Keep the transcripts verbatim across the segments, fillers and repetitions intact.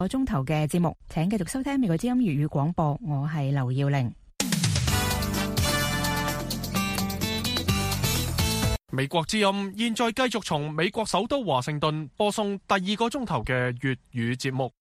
個鐘頭嘅節目，請繼續收聽美國之音粵語廣播，我係劉耀玲。 美國之音現在繼續從美國首都華盛頓播送第二個鐘頭嘅粵語節目。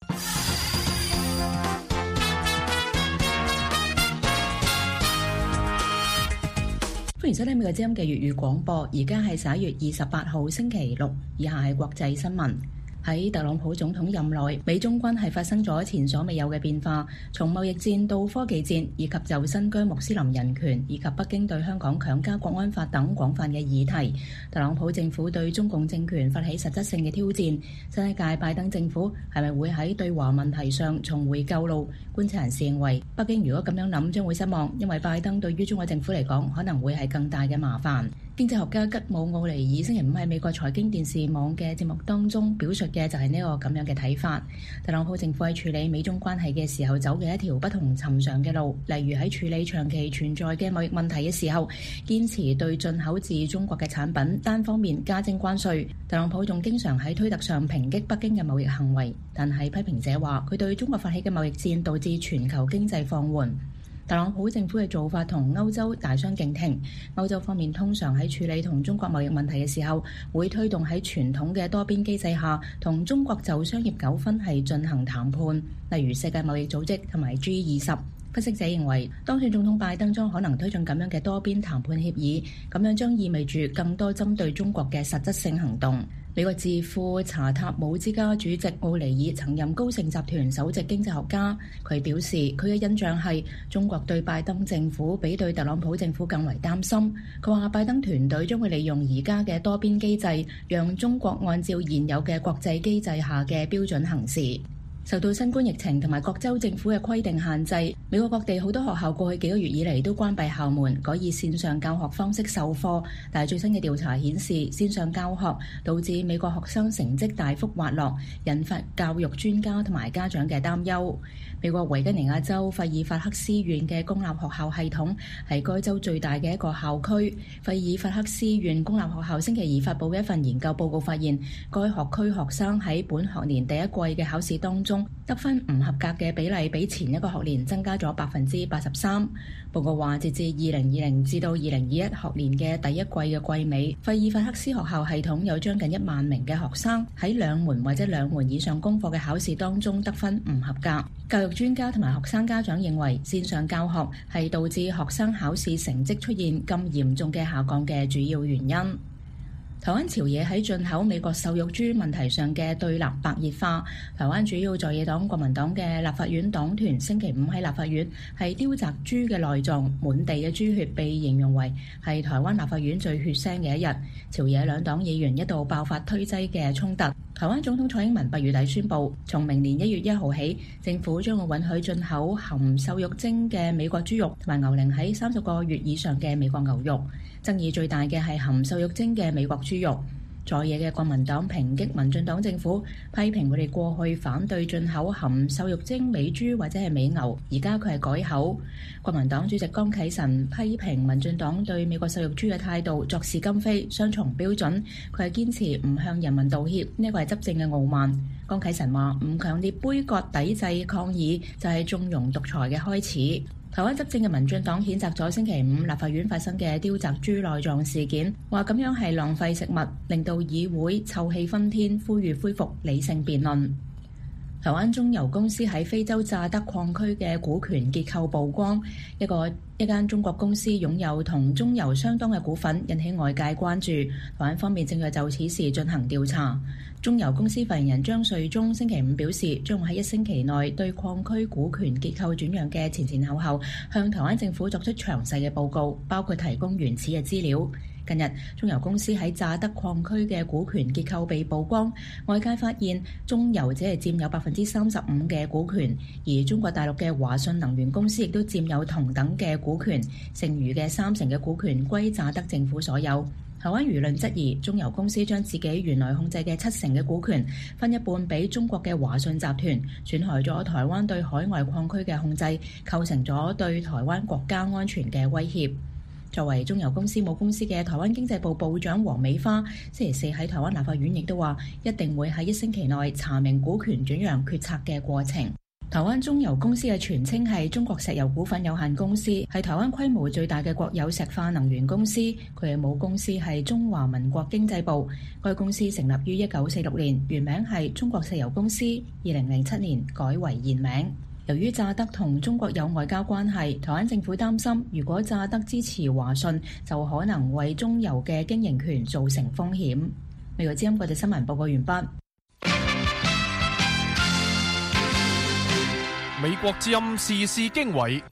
歡迎收聽美國之音嘅粵語廣播，而家係十一月二十八號星期六，以下係國際新聞。喺特朗普總統任內，美中關係發生咗前所未有嘅變化，從貿易戰到科技戰，以及就新疆穆斯林人權以及北京對香港強加國安法等廣泛嘅議題，特朗普政府對中共政權發起實質性嘅挑戰。新一屆拜登政府係咪會喺對華問題上重回舊路？觀察人士認為，北京如果咁樣諗將會失望，因為拜登對於中國政府嚟講可能會係更大嘅麻煩。經濟學家吉姆奧尼爾星期五喺美國財經電視網嘅節目當中表述嘅就係呢個咁樣嘅睇法。特朗普政府喺處理美中關係嘅時候走嘅一條不同尋常嘅路，例如喺處理長期存在嘅貿易問題嘅時候，堅持對進口自中國嘅產品單方面加徵關稅。特朗普仲經常喺推特上抨擊北京嘅貿易行為，但係批評者話佢對中國發起嘅貿易戰導致全球經濟放緩。特朗普政府嘅做法同歐洲大相徑庭。歐洲方面通常喺處理同中國貿易問題嘅時候，會推動喺傳統嘅多邊機制下同中國就商業糾紛係進行談判，例如世界貿易組織同埋 G 二十。分析者認為，當選總統拜登將可能推進咁樣嘅多邊談判協議，咁樣將意味住更多針對中國嘅實質性行動。美國智庫查塔姆之家主席奧尼爾曾任高盛集團首席經濟學家，佢表示佢嘅印象係中國對拜登政府比對特朗普政府更為擔心。佢話拜登團隊將會利用而家嘅多邊機制，讓中國按照現有嘅國際機制下嘅標準行事。受到新冠疫情同埋各州政府嘅規定限制，美國各地好多學校過去幾個月以嚟都關閉校門，改以線上教學方式授課。但係最新嘅調查顯示，線上教學導致美國學生成績大幅滑落，引發教育專家同埋家長嘅擔憂。美國維吉尼亞州費爾法克斯縣嘅公立學校系統係該州最大嘅一個校區。費爾法克斯縣公立學校星期二發布嘅一份研究報告發現，該學區學生喺本學年第一季嘅考試當中得分唔合格嘅比例比前一個學年增加咗百分之八十三。報告話，截至二零二零至到二零二一學年嘅第一季嘅季尾，費爾法克斯學校系統有將近一萬名嘅學生喺兩門或者兩門以上功課嘅考試當中得分唔合格。教育專家同埋學生家長認為，線上教學係導致學生考試成績出現咁嚴重嘅下降嘅主要原因。台灣朝野喺進口美國瘦肉豬問題上嘅對立白熱化。台灣主要在野黨國民黨嘅立法院黨團星期五喺立法院係雕擲豬嘅內臟，滿地嘅豬血被形容為係台灣立法院最血腥嘅一日。朝野兩黨議員一度爆發推擠嘅衝突。台灣總統蔡英文八月底宣布，從明年一月一號起，政府將會允許進口含瘦肉精嘅美國豬肉同埋牛齡喺三十個月以上嘅美國牛肉。爭議最大嘅係含瘦肉精嘅美國豬肉。在野嘅國民黨抨擊民進黨政府，批評佢哋過去反對進口含瘦肉精美豬或者係美牛，而家佢係改口。國民黨主席江啟臣批評民進黨對美國瘦肉豬嘅態度作事今非，雙重標準。佢係堅持唔向人民道歉，呢個係執政嘅傲慢。江啟臣話：唔強烈杯葛抵制抗議，就係縱容獨裁嘅開始。台灣執政嘅民進黨譴責咗星期五立法院發生嘅雕擲豬內臟事件，話咁樣係浪費食物，令到議會臭氣熏天，呼籲恢復理性辯論。台灣中油公司喺非洲乍得礦區嘅股權結構曝光，一個一間中國公司擁有同中油相當嘅股份，引起外界關注。台灣方面正在就此事進行調查。中油公司發言人張瑞忠星期五表示，將會喺一星期內對礦區股權結構轉讓嘅前前後後向台灣政府作出詳細嘅報告，包括提供原始嘅資料。近日，中油公司喺乍得礦區嘅股權結構被曝光，外界發現中油只係佔有百分之三十五嘅股權，而中國大陸嘅華信能源公司亦都佔有同等嘅股權，剩餘嘅三成嘅股權歸乍得政府所有。台灣輿論質疑中油公司將自己原來控制嘅七成嘅股權分一半俾中國嘅華信集團，損害咗台灣對海外礦區嘅控制，構成咗對台灣國家安全嘅威脅。 作為中油公司母公司嘅台灣經濟部部長黃美花，星期四喺台灣立法院亦都話，一定會喺一星期內查明股權轉讓決策嘅過程。台灣中油公司嘅全稱係中國石油股份有限公司，係台灣規模最大嘅國有石化能源公司。佢嘅母公司係中華民國經濟部，該公司成立於一九四六年，原名係中國石油公司，二零零七年改為現名。由於乍得同中國有外交關係，台灣政府擔心，如果乍得支持華訊，就可能為中油嘅經營權造成風險。美國之音國際新聞報告完畢。 美國之音時事經緯，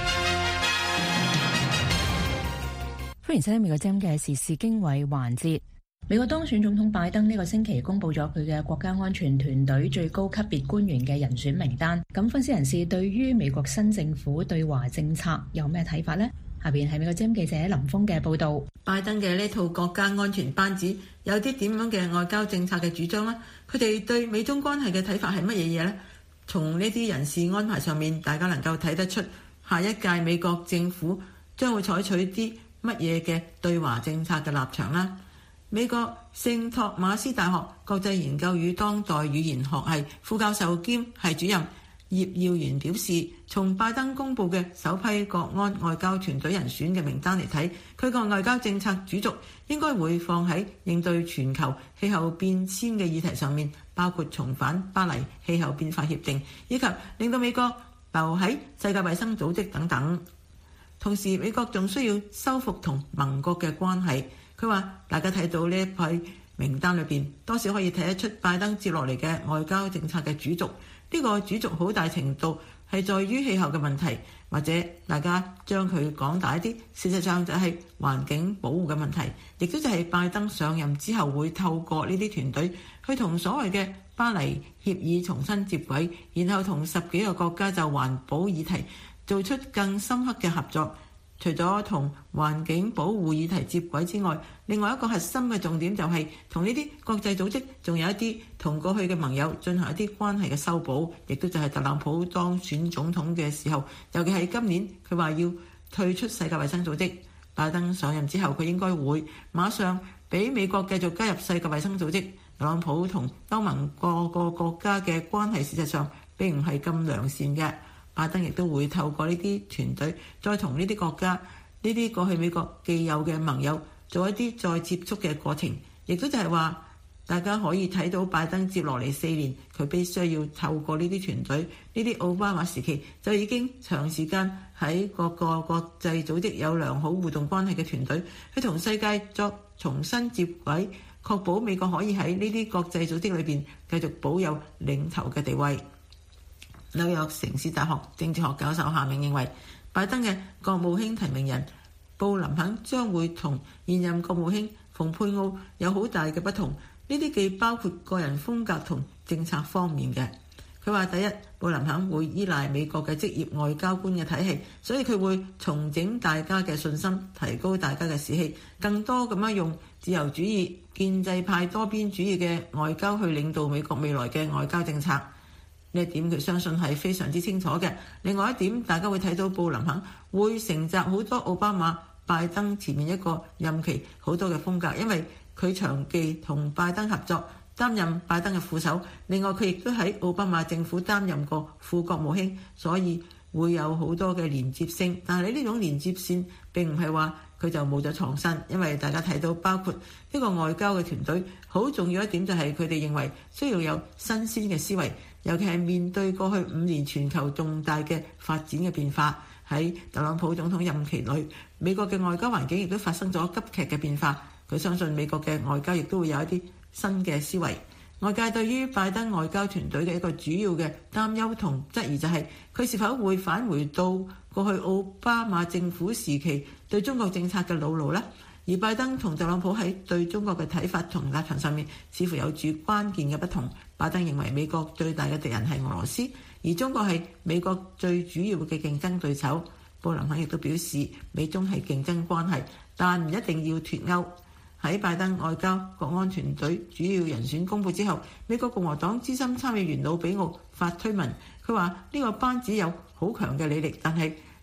歡迎收聽美國之音嘅時事經緯環節。美國當選總統拜登呢個星期公布咗佢嘅國家安全團隊最高級別官員嘅人選名單。咁分析人士對於美國新政府對華政策有咩睇法呢？下邊係美國之音記者林峰嘅報道。 拜登嘅呢套國家安全班子有啲點樣嘅外交政策嘅主張呢？佢哋對美中關係嘅睇法係乜嘢嘢呢？從呢啲人事安排上面，大家能夠睇得出下一屆美國政府將會採取啲乜嘢嘅對華政策嘅立場啦。美國聖托馬斯大學國際研究與當代語言學系副教授兼系主任葉耀元表示，從拜登公布嘅首批國安外交團隊人選嘅名單嚟睇，佢個外交政策主軸應該會放喺應對全球氣候變遷嘅議題上面，包括重返巴黎氣候變化協定，以及令到美國留喺世界衛生組織等等。同時，美國仲需要修復同盟國嘅關係。佢話大家睇到呢一批名單裏邊，多少可以睇得出拜登接落嚟嘅外交政策嘅主軸。呢個主軸好大程度係在於氣候嘅問題，或者大家將佢講大一啲，事實上就係環境保護嘅問題，亦都就係拜登上任之後會透過呢啲團隊去同所謂嘅巴黎協議重新接軌，然後同十幾個國家就環保議題做出更深刻嘅合作。除咗同環境保護議題接軌之外，另外一個核心嘅重點就係同呢啲國際組織仲有一啲同過去嘅盟友進行一啲關係嘅修補，亦都就係特朗普當選總統嘅時候，尤其係今年佢話要退出世界衛生組織。拜登上任之後，佢應該會馬上俾美國繼續加入世界衛生組織。特朗普同歐盟各個國家嘅關係事實上並唔係咁良善嘅。拜登亦都會透過呢啲團隊，再同呢啲國家、呢啲過去美國既有嘅盟友做一啲再接觸嘅過程，亦都就係話，大家可以睇到拜登接落嚟四年，佢必須要透過呢啲團隊，呢啲奧巴馬時期就已經長時間喺各個國際組織有良好互動關係嘅團隊，去同世界作重新接軌，確保美國可以喺呢啲國際組織裏邊繼續保有領頭嘅地位。紐約城市大學政治學教授夏明認為，拜登嘅國務卿提名人布林肯將會同現任國務卿蓬佩奧有好大嘅不同，呢啲既包括個人風格同政策方面嘅。佢話第一，布林肯會依賴美國嘅職業外交官嘅體系，所以佢會重整大家嘅信心，提高大家嘅士氣，更多咁樣用自由主義、建制派多邊主義嘅外交去領導美國未來嘅外交政策。呢一點佢相信係非常之清楚嘅。另外一點，大家會睇到布林肯會承襲好多奧巴馬、拜登前面一個任期好多嘅風格，因為佢長期同拜登合作，擔任拜登嘅副手。另外佢亦都喺奧巴馬政府擔任過副國務卿，所以會有好多嘅連接性。但係呢種連接線並唔係話佢就冇咗創新，因為大家睇到包括呢個外交嘅團隊好重要一點就係佢哋認為需要有新鮮嘅思維。尤其係面對過去五年全球重大嘅發展嘅變化，喺特朗普總統任期內，美國嘅外交環境亦都發生咗急劇嘅變化。佢相信美國嘅外交亦都會有一啲新嘅思維。外界對於拜登外交團隊嘅一個主要嘅擔憂同質疑就係佢是否會返回到過去奧巴馬政府時期對中國政策嘅老路呢？而拜登同特朗普喺對中國嘅睇法同立場上面似乎有住關鍵嘅不同。拜登認為美國最大嘅敵人係俄羅斯，而中國係美國最主要嘅競爭對手。布林肯亦都表示美中係競爭關係，但唔一定要脫鈎。喺拜登外交國安團隊主要人選公佈之後，美國共和黨資深參議員魯比奧發推文，佢話呢個班子有好強嘅履歷，但係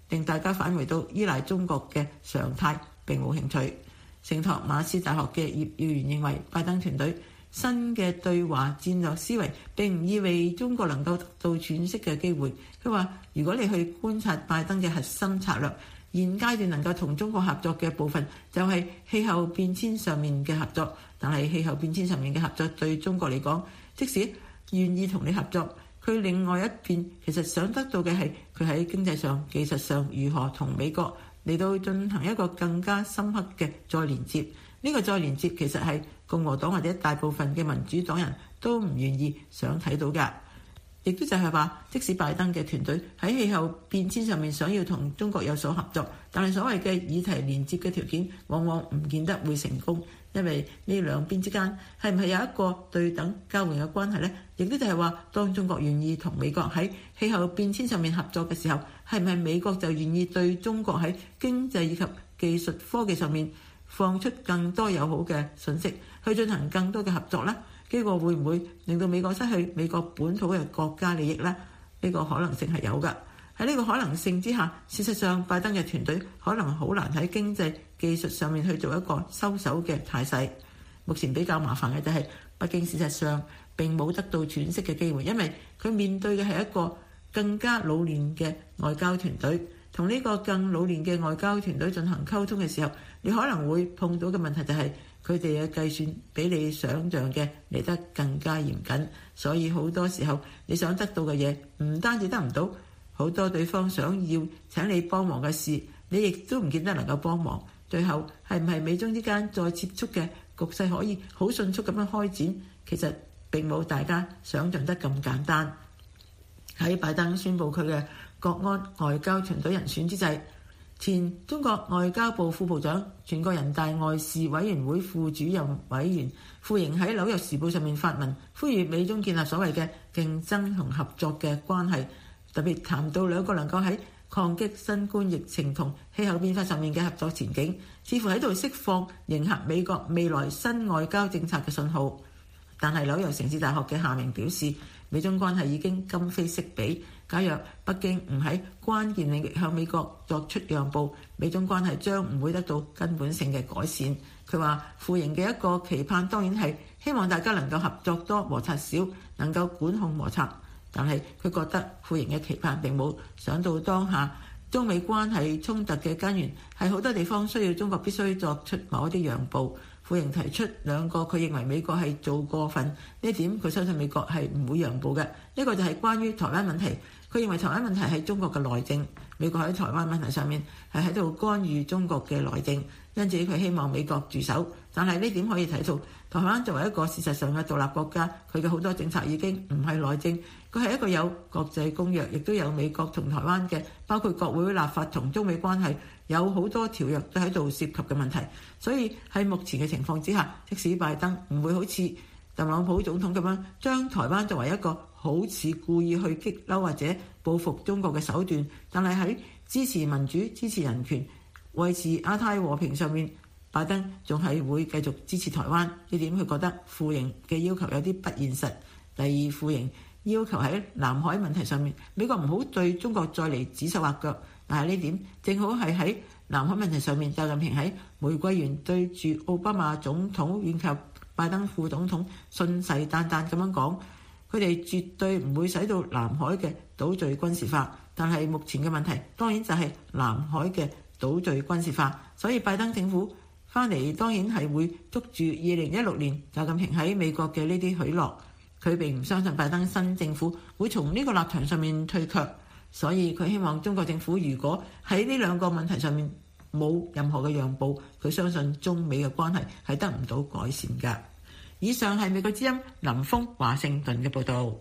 令大家返回到依賴中國嘅常態並冇興趣。聖托馬斯大學嘅葉耀元認為，拜登團隊新嘅對華戰略思維並唔意味中國能夠得到喘息嘅機會。佢話：如果你去觀察拜登嘅核心策略，現階段能夠同中國合作嘅部分就係氣候變遷上面嘅合作。但係氣候變遷上面嘅合作對中國嚟講，即使願意同你合作，佢另外一邊其實想得到嘅係佢喺經濟上、技術上如何同美國嚟到進行一個更加深刻嘅再連接。呢個再連接其實係共和黨或者大部分嘅民主黨人都唔願意想睇到㗎。亦都就係話，即使拜登嘅團隊喺氣候變遷上面想要同中國有所合作，但係所謂嘅議題連接嘅條件往往唔見得會成功，因為呢兩邊之間係唔係有一個對等交換嘅關係呢？亦都就係話，當中國願意同美國喺氣候變遷上面合作嘅時候，係唔係美國就願意對中國喺經濟以及技術科技上面放出更多友好嘅信息，去進行更多嘅合作呢？呢個會唔會令到美國失去美國本土嘅國家利益呢？呢個可能性係有㗎。喺呢個可能性之下，事實上拜登嘅團隊可能好難喺經濟技術上面去做一個收手嘅態勢。目前比較麻煩嘅就係北京事實上並冇得到喘息嘅機會，因為佢面對嘅係一個更加老練嘅外交團隊。同呢個更老練嘅外交團隊進行溝通嘅時候，你可能會碰到嘅問題就係佢哋嘅計算比你想像嘅嚟得更加嚴謹，所以好多時候你想得到嘅嘢唔單止得唔到，好多對方想要請你幫忙嘅事，你亦都唔見得能夠幫忙。最後係唔係美中之間再接觸嘅局勢可以好迅速咁樣開展，其實並冇大家想像得咁簡單。喺拜登宣布佢嘅國安外交團隊人選之際，前中國外交部副部長、全國人大外事委員會副主任委員傅瑩喺《紐約時報》上面發文，呼籲美中建立所謂嘅競爭同合作嘅關係，特別談到兩個能夠喺抗擊新冠疫情同氣候變化上面嘅合作前景，似乎喺度釋放迎合美國未來新外交政策嘅信號。但係紐約城市大學嘅夏明表示，美中關係已經今非昔比。假若北京唔喺關鍵領域向美國作出讓步，美中關係將唔會得到根本性嘅改善。佢話傅瑩嘅一個期盼當然係希望大家能夠合作多、摩擦少，能夠管控摩擦。但係佢覺得傅瑩嘅期盼並冇想到當下中美關係衝突嘅根源係好多地方需要中國必須作出某一啲讓步。傅瑩提出兩個佢認為美國係做過分呢一點，佢相信美國係唔會讓步嘅。一個就係關於台灣問題，佢認為台灣問題係中國嘅內政，美國喺台灣問題上面係喺度干預中國嘅內政，因此佢希望美國駐守。但係呢點可以睇到，台灣作為一個事實上嘅獨立國家，佢嘅好多政策已經唔係內政，佢係一個有國際公約，亦都有美國同台灣嘅，包括國會立法同中美關係有好多條約都喺度涉及嘅問題。所以喺目前嘅情況之下，即使拜登唔會好似特朗普總統咁樣將台灣作為一個好似故意去激嬲或者報復中國嘅手段，但係喺支持民主、支持人權、維持亞太和平上面，拜登仲係會繼續支持台灣。呢點佢覺得傅瑩嘅要求有啲不現實。第二，傅瑩要求喺南海問題上面，美國唔好對中國再嚟指手畫腳。但係呢點正好係喺南海問題上面，習近平喺玫瑰園對住奧巴馬總統以及拜登副總統信誓旦旦咁樣講，佢哋絕對唔會使到南海嘅島嶼軍事化。但係目前嘅問題當然就係南海嘅島嶼軍事化，所以拜登政府翻嚟當然係會捉住二零一六年習近平喺美國嘅呢啲許諾。佢並唔相信拜登新政府會從呢個立場上面退卻，所以佢希望中國政府如果喺呢兩個問題上面冇任何嘅讓步，佢相信中美嘅關係係得唔到改善㗎。以上係美國之音林峰華盛頓嘅報導。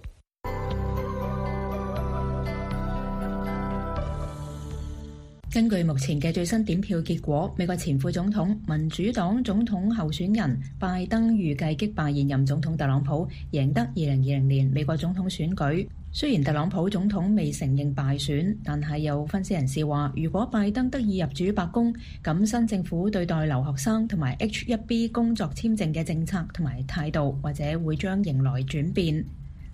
根據目前嘅最新點票結果，美國前副總統民主黨總統候選人拜登預計擊敗現任總統特朗普，贏得二零二零年美國總統選舉。雖然特朗普總統未承認敗選，但係有分析人士話，如果拜登得以入主白宮，咁新政府對待留學生同埋 H 一 B 工作簽證嘅政策同埋態度，或者會將迎來轉變。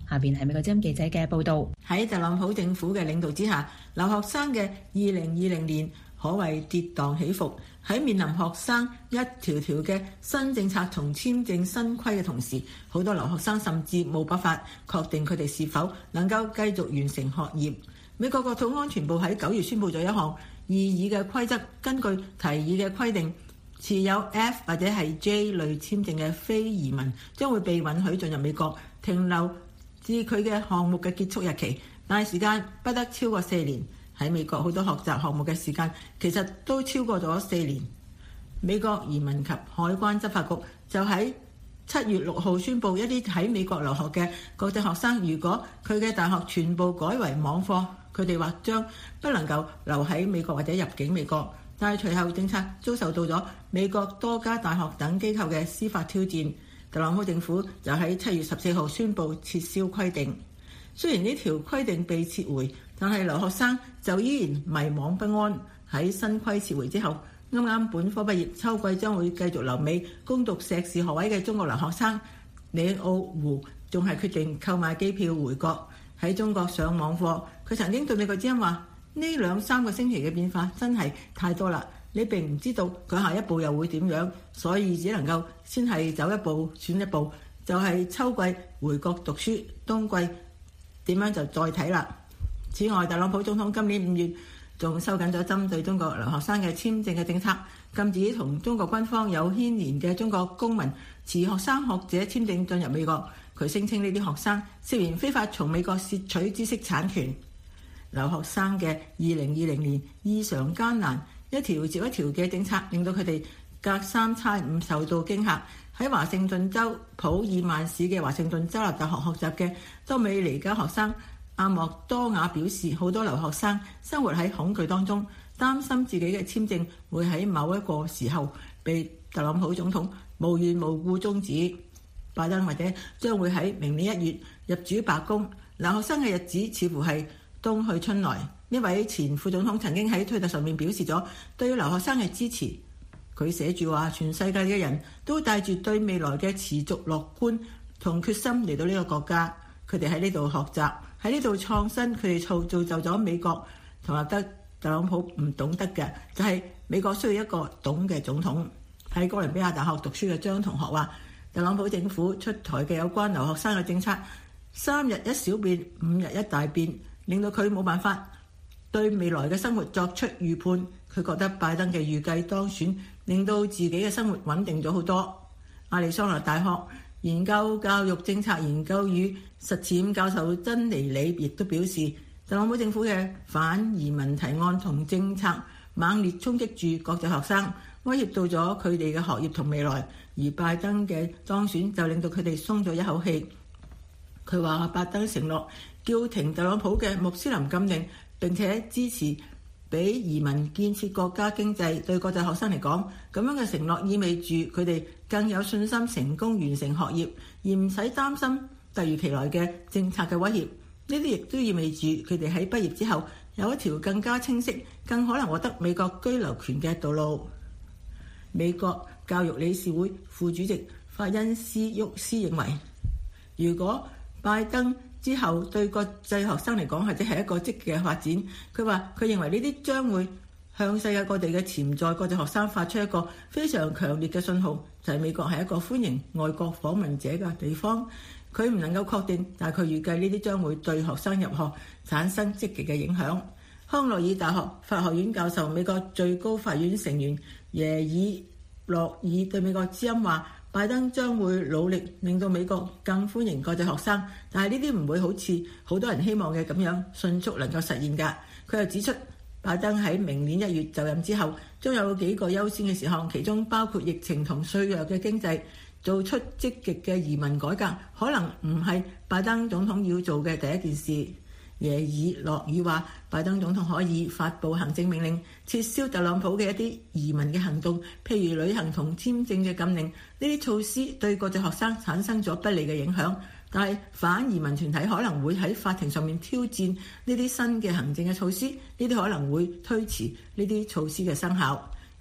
下邊係美國之音記者嘅報導。 喺特朗普政府嘅領導之下，留學生嘅二零二零年可謂跌宕起伏。喺面臨學生一條條嘅新政策同簽證新規嘅同時，好多留學生甚至冇辦法確定佢哋是否能夠繼續完成學業。美國國土安全部喺九月宣布咗一項異議嘅規則，根據提議嘅規定，持有 F 或者係 J 類簽證嘅非移民將會被允許進入美國停留至佢嘅項目嘅結束日期，但係時間不得超過四年。喺美國好多學習項目嘅時間其實都超過咗四年。美國移民及海關執法局就喺七月六號宣布，一啲喺美國留學嘅國際學生，如果佢嘅大學全部改為網課，佢哋或將不能夠留喺美國或者入境美國。但係隨後政策遭受到咗美國多家大學等機構嘅司法挑戰，特朗普政府就喺七月十四號宣布撤銷規定。雖然呢條規定被撤回，但係留學生就依然迷惘不安。喺新規撤回之後，啱啱本科畢業，秋季將會繼續留美攻讀碩士學位嘅中國留學生李奧胡，仲係決定購買機票回國喺中國上網課。佢曾經對美國之音話：呢兩三個星期嘅變化真係太多啦，你並唔知道佢下一步又會點樣，所以只能夠先係走一步算一步，就係秋季回國讀書，冬季點樣就再睇啦。此外，特朗普總統今年五月仲收緊咗針對中國留學生嘅簽證嘅政策，禁止同中國軍方有牽連嘅中國公民持學生學者簽證進入美國。佢聲稱呢啲學生涉嫌非法從美國竊取知識產權。留學生嘅二零二零年異常艱難，一條接一條嘅政策令到佢哋隔三差五受到驚嚇。喺華盛頓州普爾曼市嘅華盛頓州立大學學習嘅多美尼加學生阿莫多亞表示，好多留學生生活喺恐懼當中，擔心自己嘅簽證會喺某一個時候被特朗普總統無緣無故終止。拜登或者將會喺明年一月入主白宮，留學生嘅日子似乎係冬去春來。呢位前副總統曾經喺推特上面表示咗對留學生嘅支持。佢寫住話：全世界嘅人都帶住對未來嘅持續樂觀同決心嚟到呢個國家，佢哋喺呢度學習，喺呢度創新，佢哋造造就咗美國。同埋得特朗普唔懂得嘅就係美國需要一個懂嘅總統。喺哥倫比亞大學讀書嘅張同學話：特朗普政府出台嘅有關留學生嘅政策，三日一小變，五日一大變，令到佢冇辦法對未來嘅生活作出預判。佢覺得拜登嘅預計當選令到自己嘅生活穩定咗好多。亞利桑那大學研究教育政策研究與實踐教授珍妮里亦都表示，特朗普政府嘅反移民提案同政策猛烈衝擊住國際學生，威脅到咗佢哋嘅學業同未來。而拜登嘅當選就令到佢哋鬆咗一口氣。佢話拜登承諾叫停特朗普嘅穆斯林禁令，並且支持俾移民建設國家經濟。對國際學生嚟講，咁樣嘅承諾意味住佢哋更有信心成功完成學業，而唔使擔心突如其來嘅政策嘅威脅。呢啲亦都意味住佢哋喺畢業之後有一條更加清晰、更可能獲得美國居留權嘅道路。美國教育理事會副主席法恩斯沃斯認為，如果拜登之後對國際學生嚟講，或者係一個積極嘅發展，佢話佢認為呢啲將會向世界各地嘅潛在國際學生發出一個非常強烈嘅信號，就係美國係一個歡迎外國訪問者嘅地方。佢唔能夠確定，但係佢預計呢啲將會對學生入學產生積極嘅影響。康奈爾大學法學院教授、美國最高法院成員耶爾諾爾對美國之音話：拜登將會努力令到美國更歡迎國際學生，但係呢啲唔會好似好多人希望嘅咁樣迅速能夠實現㗎。佢又指出，拜登喺明年一月就任之後，將有幾個優先嘅事項，其中包括疫情同衰弱嘅經濟。做出積極嘅移民改革，可能唔係拜登總統要做嘅第一件事。耶爾諾爾話，拜登總統可以發布行政命令，撤銷特朗普嘅一啲移民嘅行動，譬如旅行同簽證嘅禁令。呢啲措施對國際學生產生咗不利嘅影響，但係反移民團體可能會喺法庭上面挑戰呢啲新嘅行政嘅措施，呢啲可能會推遲呢啲措施嘅生效。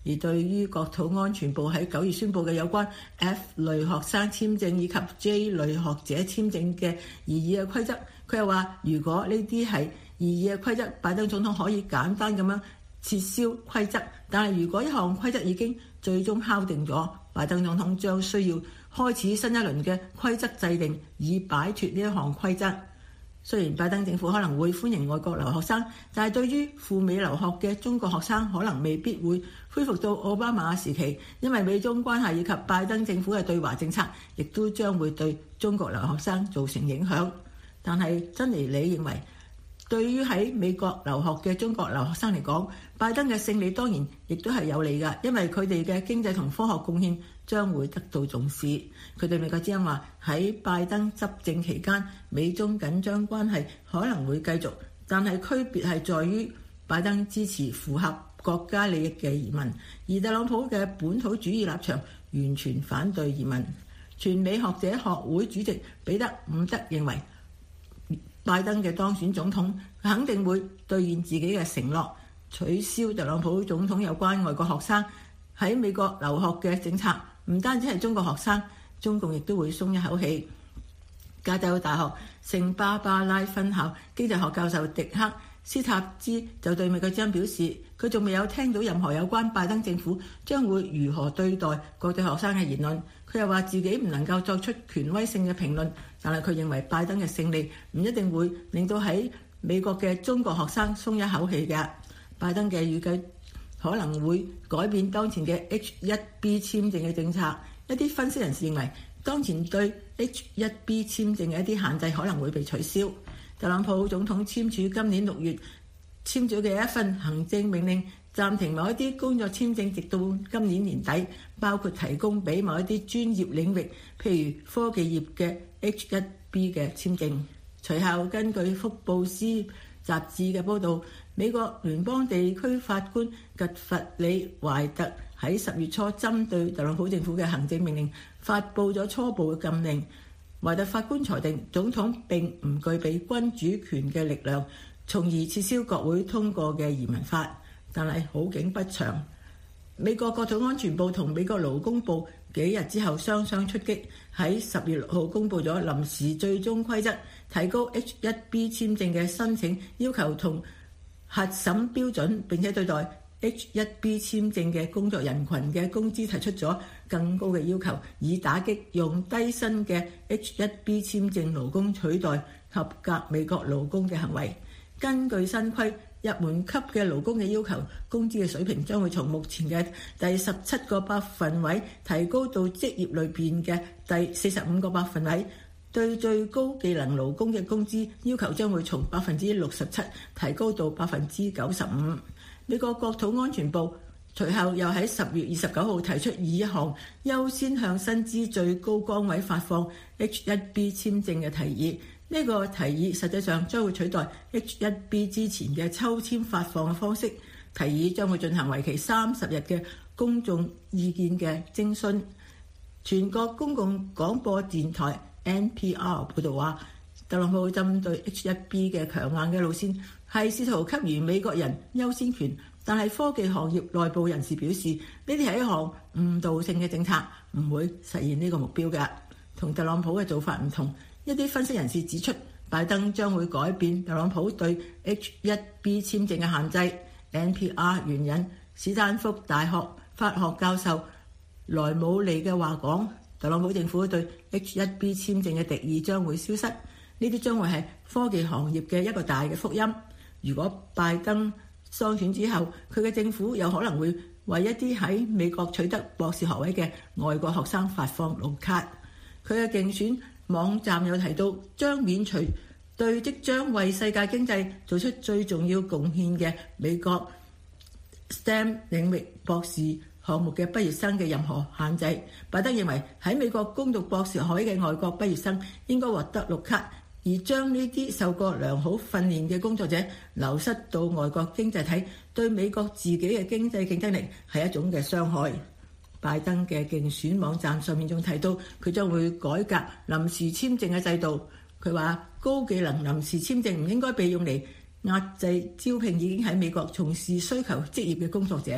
而對於國土安全部喺九月宣布嘅有關 F 類學生簽證以及 J 類學者簽證嘅擬議嘅規則，佢又話：如果呢啲係擬議嘅規則，拜登總統可以簡單咁樣撤銷規則。但係如果一項規則已經最終敲定咗，拜登總統將需要開始新一輪嘅規則制定，以擺脱呢一項規則。雖然拜登政府可能會歡迎外國留學生，但係對於赴美留學嘅中國學生，可能未必會恢復到奧巴馬時期，因為美中關係以及拜登政府嘅對華政策，亦都將會對中國留學生造成影響。但係珍妮你認為，對於喺美國留學嘅中國留學生嚟講，拜登嘅勝利當然亦都係有利㗎，因為佢哋嘅經濟同科學貢獻將會得到重視。佢對美國之音話：喺拜登執政期間，美中緊張關係可能會繼續，但係區別係在於拜登支持符合國家利益嘅移民，而特朗普嘅本土主義立場完全反對移民。全美學者學會主席彼得伍德認為，拜登嘅當選總統肯定會兌現自己嘅承諾，取消特朗普總統有關外國學生喺美國留學嘅政策。唔單止係中國學生，中共亦都會鬆一口氣。加州大學聖巴巴拉分校經濟學教授迪克斯塔茲就對美國之音表示，佢仲未有聽到任何有關拜登政府將會如何對待國際學生嘅言論。佢又話自己唔能夠作出權威性嘅評論，但係佢認為拜登嘅勝利唔一定會令到喺美國嘅中國學生鬆一口氣嘅。拜登嘅預計可能會改變當前嘅 H 一 B 簽證嘅政策。一啲分析人士認為，當前對 H 一 B 簽證嘅一啲限制可能會被取消。特朗普總統簽署今年六月簽咗嘅一份行政命令，暫停某一啲工作簽證，直到今年年底，包括提供俾某一啲專業領域，譬如科技業嘅 H 一 B 嘅簽證。隨後根據福布斯雜誌嘅報導，美國聯邦地區法官吉弗里懷特喺十月初針對特朗普政府嘅行政命令發布咗初步嘅禁令。懷特法官裁定總統並唔具備君主權嘅力量，從而撤銷國會通過嘅移民法。但係好景不長，美國國土安全部同美國勞工部幾日之後雙雙出擊，喺十月六號公佈咗臨時最終規則，提高 H 一 B 簽證嘅申請要求同核審標準，並且對待 H 一 B 簽證嘅工作人群嘅工資提出咗更高嘅要求，以打擊用低薪嘅 H 一 B 簽證勞工取代合格美國勞工嘅行為。根據新規，入門級嘅勞工嘅要求，工資嘅水平將會從目前嘅第十七個百分位提高到職業類別嘅第四十五個百分位。對最高技能勞工嘅工資要求將會從百分之六十七提高到百分之九十五。美國國土安全部隨後又喺十月二十九號提出以一項優先向薪資最高崗位發放 H 一 B 簽證嘅提議。呢個提議實際上將會取代 H 一 B 之前嘅抽籤發放嘅方式。提議將會進行為期三十日嘅公眾意見嘅徵詢。全國公共廣播電台 N P R 報道話，特朗普針對 H 一 B 嘅強硬嘅路線係試圖給予美國人優先權，但係科技行業內部人士表示，呢啲係一項誤導性嘅政策，唔會實現呢個目標嘅。同特朗普嘅做法唔同。一啲分析人士指出，拜登將會改變特朗普對 H 一 B 簽證嘅限制。N P R 援引史丹福大學法學教授萊姆利嘅話講，特朗普政府對 H 一 B 簽證嘅敵意將會消失。呢啲將會係科技行業嘅一個大嘅福音。如果拜登當選之後，佢嘅政府有可能會為一啲喺美國取得博士學位嘅外國學生發放綠卡。佢嘅競選網站有提到，將免除對即將為世界經濟做出最重要貢獻嘅美國 S T E M 領域博士項目嘅畢業生嘅任何限制。拜登認為喺美國攻讀博士學位嘅外國畢業生應該獲得綠卡，而將呢啲受過良好訓練嘅工作者流失到外國經濟體，對美國自己嘅經濟競爭力係一種嘅傷害。拜登嘅競選網站上面仲提到，佢將會改革臨時簽證嘅制度。佢話高技能臨時簽證唔應該被用嚟壓制招聘已經喺美國從事需求職業嘅工作者。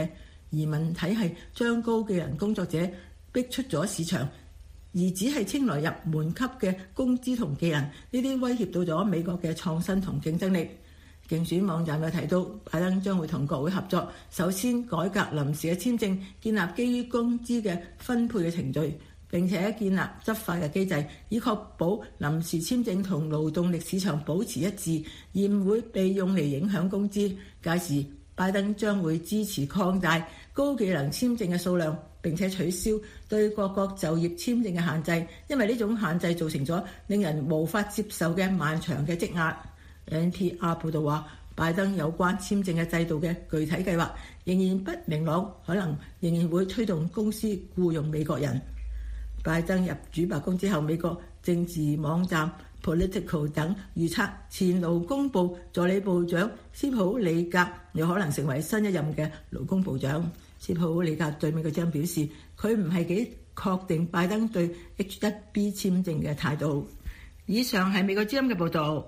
移民體系將高技能工作者逼出咗市場，而只係青來入門級嘅工資同技能，呢啲威脅到咗美國嘅創新同競爭力。競選網站又提到，拜登將會同國會合作，首先改革臨時嘅簽證，建立基於工資嘅分配嘅程序，並且建立執法嘅機制，以確保臨時簽證同勞動力市場保持一致，而唔會被用嚟影響工資。屆時，拜登將會支持擴大高技能簽證嘅數量，並且取消對各國就業簽證嘅限制，因為呢種限制造成咗令人無法接受嘅漫長嘅積壓。N P R 報道話，拜登有關簽證嘅制度嘅具體計劃仍然不明朗，可能仍然會推動公司僱用美國人。拜登入主白宮之後，美國政治網站 Politico 等預測前勞工部助理部長斯普里格有可能成為新一任嘅勞工部長。斯普里格對美國之音表示，佢唔係幾確定拜登對 H 一 B 簽證嘅態度。以上係美國之音嘅報導。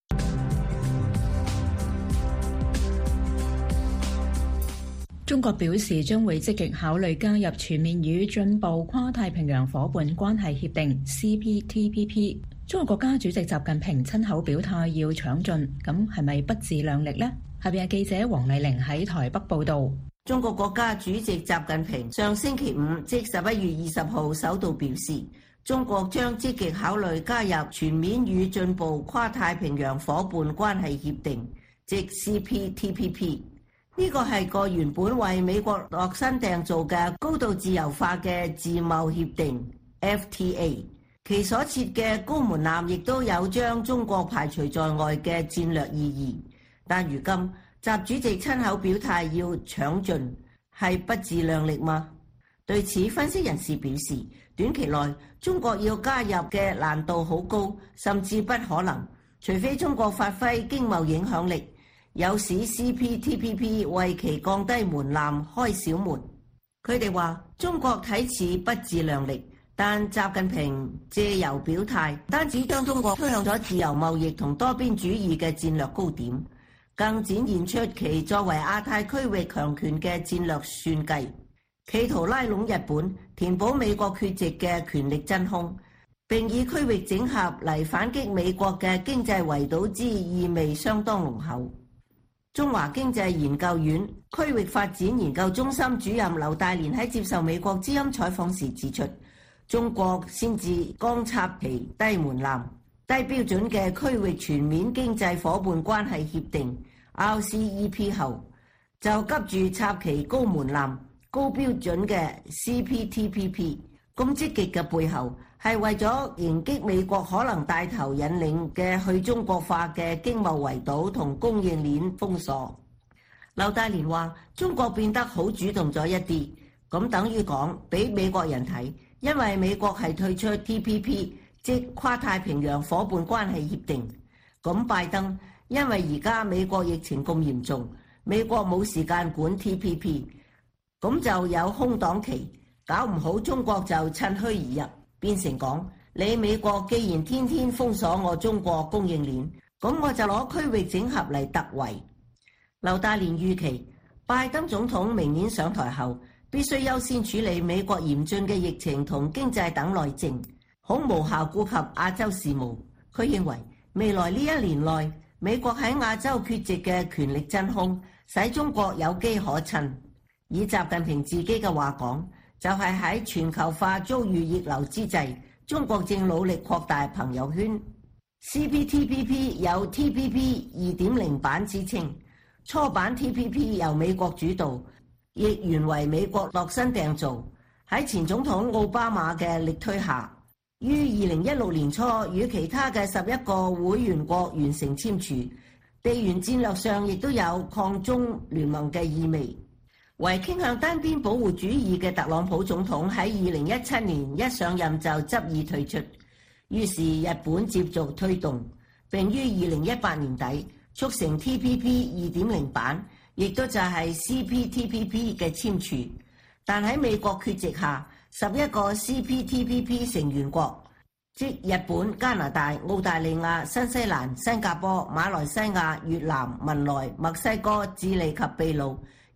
中國表示將會積極考慮加入全面與進步跨太平洋夥伴關係協定 C P T P P。中國國家主席習近平親口表態要搶進，咁係咪不自量力呢？下邊係記者黃麗玲喺台北報導。 中國國家主席習近平上星期五即十一月二十號首度表示，中國將積極考慮加入全面與進步跨太平洋夥伴關係協定，即 C P T P P。呢個係個原本為美國度身訂造嘅高度自由化嘅自貿協定 F T A， 其所設嘅高門檻亦都有將中國排除在外嘅戰略意義。但如今習主席親口表態要搶進，係不自量力嗎？對此，分析人士表示，短期內中國要加入嘅難度好高，甚至不可能，除非中國發揮經貿影響力，有使 C P T P P 為其降低門檻開小門。佢哋話中國睇似不自量力，但習近平借由表態，單止將中國推向咗自由貿易同多邊主義嘅戰略高點，更展現出其作為亞太區域強權嘅戰略算計，企圖拉攏日本，填補美國缺席嘅權力真空，並以區域整合嚟反擊美國嘅經濟圍堵之意味相當濃厚。中華經濟研究院區域發展研究中心主任劉大連喺接受美國之音採訪時指出，中國先至剛插旗低門檻、低標準嘅區域全面經濟夥伴關係協定 R C E P 後，就急住插旗高門檻、高標準嘅 C P T P P。咁積極嘅背後係為咗迎擊美國可能帶頭引領嘅去中國化嘅經貿圍堵同供應鏈封鎖。劉大連話：中國變得好主動咗一啲，咁等於講俾美國人睇，因為美國係退出 T P P， 即跨太平洋夥伴關係協定。咁拜登因為而家美國疫情咁嚴重，美國冇時間管 T P P， 咁就有空檔期。搞唔好中國就趁虛而入，變成講你美國既然天天封鎖我中國供應鏈，咁我就攞區域整合嚟突圍。劉大連預期拜登總統明年上台後，必須優先處理美國嚴峻嘅疫情同經濟等內政，恐無效顧及亞洲事務。佢認為未來呢一年內，美國喺亞洲缺席嘅權力真空，使中國有機可趁。以習近平自己嘅話講，就係喺全球化遭遇逆流之際，中國正努力擴大朋友圈。C P T P P 有 T P P 二點零 版之稱，初版 T P P 由美國主導，亦原為美國度身訂造。喺前總統奧巴馬嘅力推下，於二零一六年初與其他嘅十一個會員國完成簽署，地緣戰略上亦都有抗中聯盟嘅意味。為傾向單邊保護主義嘅特朗普總統喺二零一七年一上任就執意退出，於是日本接續推動，並於二零一八年底促成 T P P 二點零 版，亦都就係 C P T P P 嘅簽署。但喺美國缺席下，十一個 C P T P P 成員國，即日本、加拿大、澳大利亞、新西蘭、新加坡、馬來西亞、越南、文萊、墨西哥、智利及秘魯，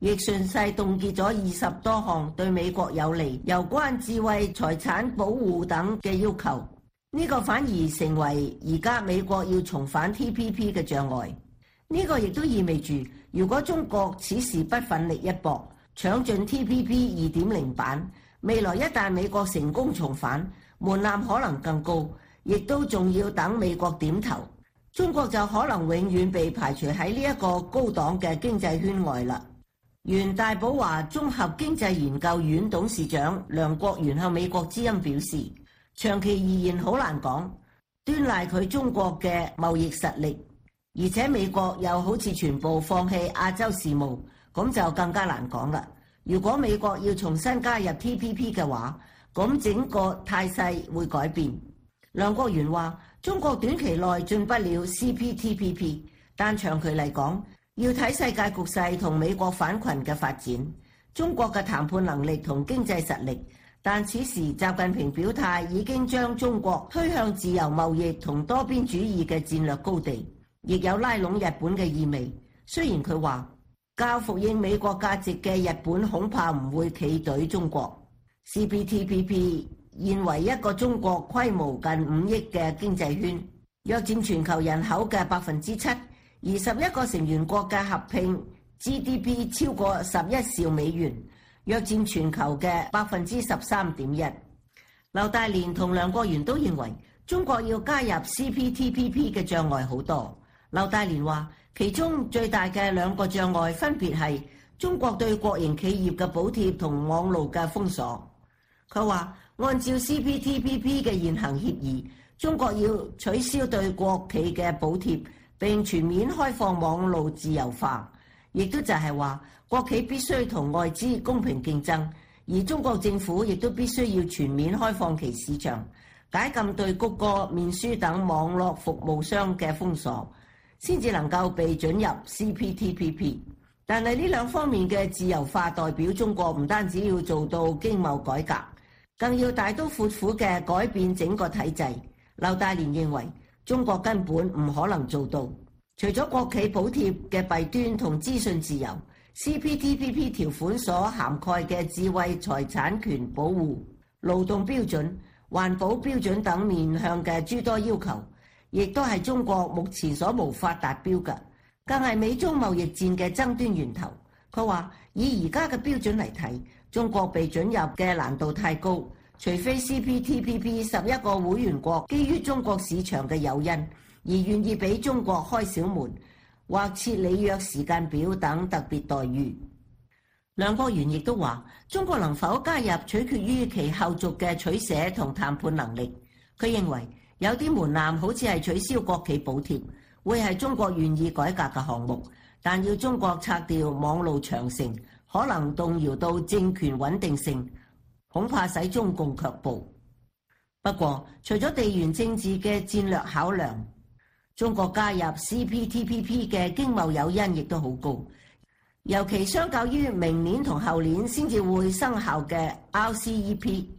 亦順勢凍結咗二十多項對美國有利、有關智慧財產保護等嘅要求。呢個反而成為而家美國要重返 T P P 嘅障礙。呢個亦都意味住，如果中國此時不奮力一搏，搶進 T P P 二點零 版，未來一旦美國成功重返，門檻可能更高，亦都仲要等美國點頭，中國就可能永遠被排除喺呢一個高檔嘅經濟圈外啦。原大寶華綜合經濟研究院董事長梁國元向美國之音表示，長期而言好難講，端賴佢中國嘅貿易實力，而且美國又好似全部放棄亞洲事務，咁就更加難講啦。如果美國要重新加入 T P P 嘅話，咁整個態勢會改變。梁國元話，中國短期內進不了 C P T P P， 但長期嚟講，要睇世界局勢同美國反群嘅發展，中國嘅談判能力同經濟實力。但此時習近平表態已經將中國推向自由貿易同多邊主義嘅戰略高地，亦有拉攏日本嘅意味。雖然佢話較服膺美國價值嘅日本恐怕唔會企隊中國。C P T P P 現為一個中國規模近五億嘅經濟圈，約佔全球人口嘅百分之七。而十一個成員國嘅合併 G D P 超過十一兆美元，約佔全球嘅百分之十三點一。劉大連同梁國元都認為，中國要加入 C P T P P 嘅障礙好多。劉大連話，其中最大嘅兩個障礙分別係中國對國營企業嘅補貼同網路嘅封鎖。佢話，按照 C P T P P 嘅現行協議，中國要取消對國企嘅補貼，並全面開放網路自由化，亦都就係話國企必須同外資公平競爭，而中國政府亦都必須要全面開放其市場，解禁對谷歌、面書等網絡服務商嘅封鎖，先至能夠被准入 C P T P P。 但係呢兩方面嘅自由化代表中國唔單止要做到經貿改革，更要大刀闊斧嘅改變整個體制。劉大連認為中國根本唔可能做到。除咗國企補貼嘅弊端同資訊自由， C P T P P 條款所涵蓋嘅智慧財產權保護、勞動標準、環保標準等面向嘅諸多要求，亦都係中國目前所無法達標嘅，更係美中貿易戰嘅爭端源頭。佢話，以而家嘅標準嚟睇，中國被准入嘅難度太高，除非 C P T P P 十一個會員國基於中國市場嘅誘因，而願意俾中國開小門，或設履約時間表等特別待遇。梁國元亦都話，中國能否加入取決於其後續嘅取捨同談判能力。佢認為有啲門檻好似係取消國企補貼，會係中國願意改革嘅項目，但要中國拆掉網路長城，可能動搖到政權穩定性，恐怕使中共卻步。不過，除咗地緣政治嘅戰略考量，中國加入 C P T P P 嘅經貿誘因亦都好高，尤其相較於明年同後年先至會生效嘅 R C E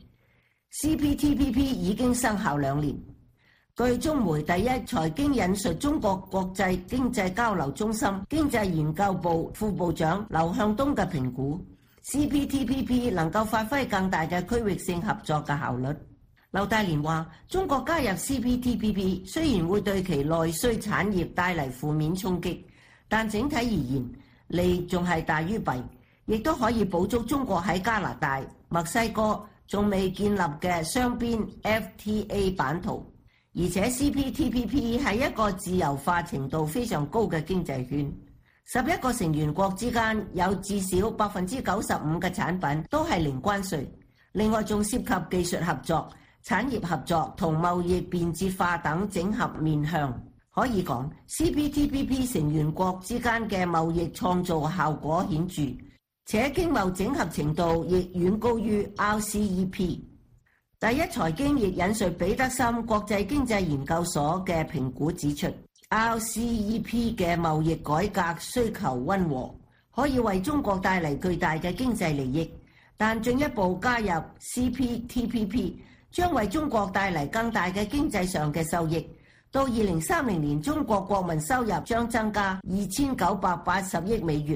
P，C P T P P 已經生效兩年。據中媒第一財經引述中國國際經濟交流中心經濟研究部副部長劉向東嘅評估， C P T P P 能夠發揮更大嘅區域性合作嘅效率。劉大連話，中國加入 C P T P P 雖然會對其內需產業帶嚟負面衝擊，但整體而言，利仲係大於弊，亦都可以補足中國喺加拿大、墨西哥仲未建立嘅雙邊 F T A 版圖。而且 C P T P P 係一個自由化程度非常高嘅經濟圈，十一個成員國之間有至少百分之九十五嘅產品都係零關稅，另外仲涉及技術合作、產業合作同貿易便捷化等整合面向。可以講 C P T P P 成員國之間嘅貿易創造效果顯著，且經貿整合程度亦遠高於 R C E P。 第一財經亦引述彼得森國際經濟研究所嘅評估指出， R C E P 嘅貿易改革需求溫和，可以為中國帶嚟巨大嘅經濟利益，但進一步加入 C P T P P 將為中國帶嚟更大嘅經濟上嘅收益。到二零三零年，中國國民收入將增加二千九百八十億美元，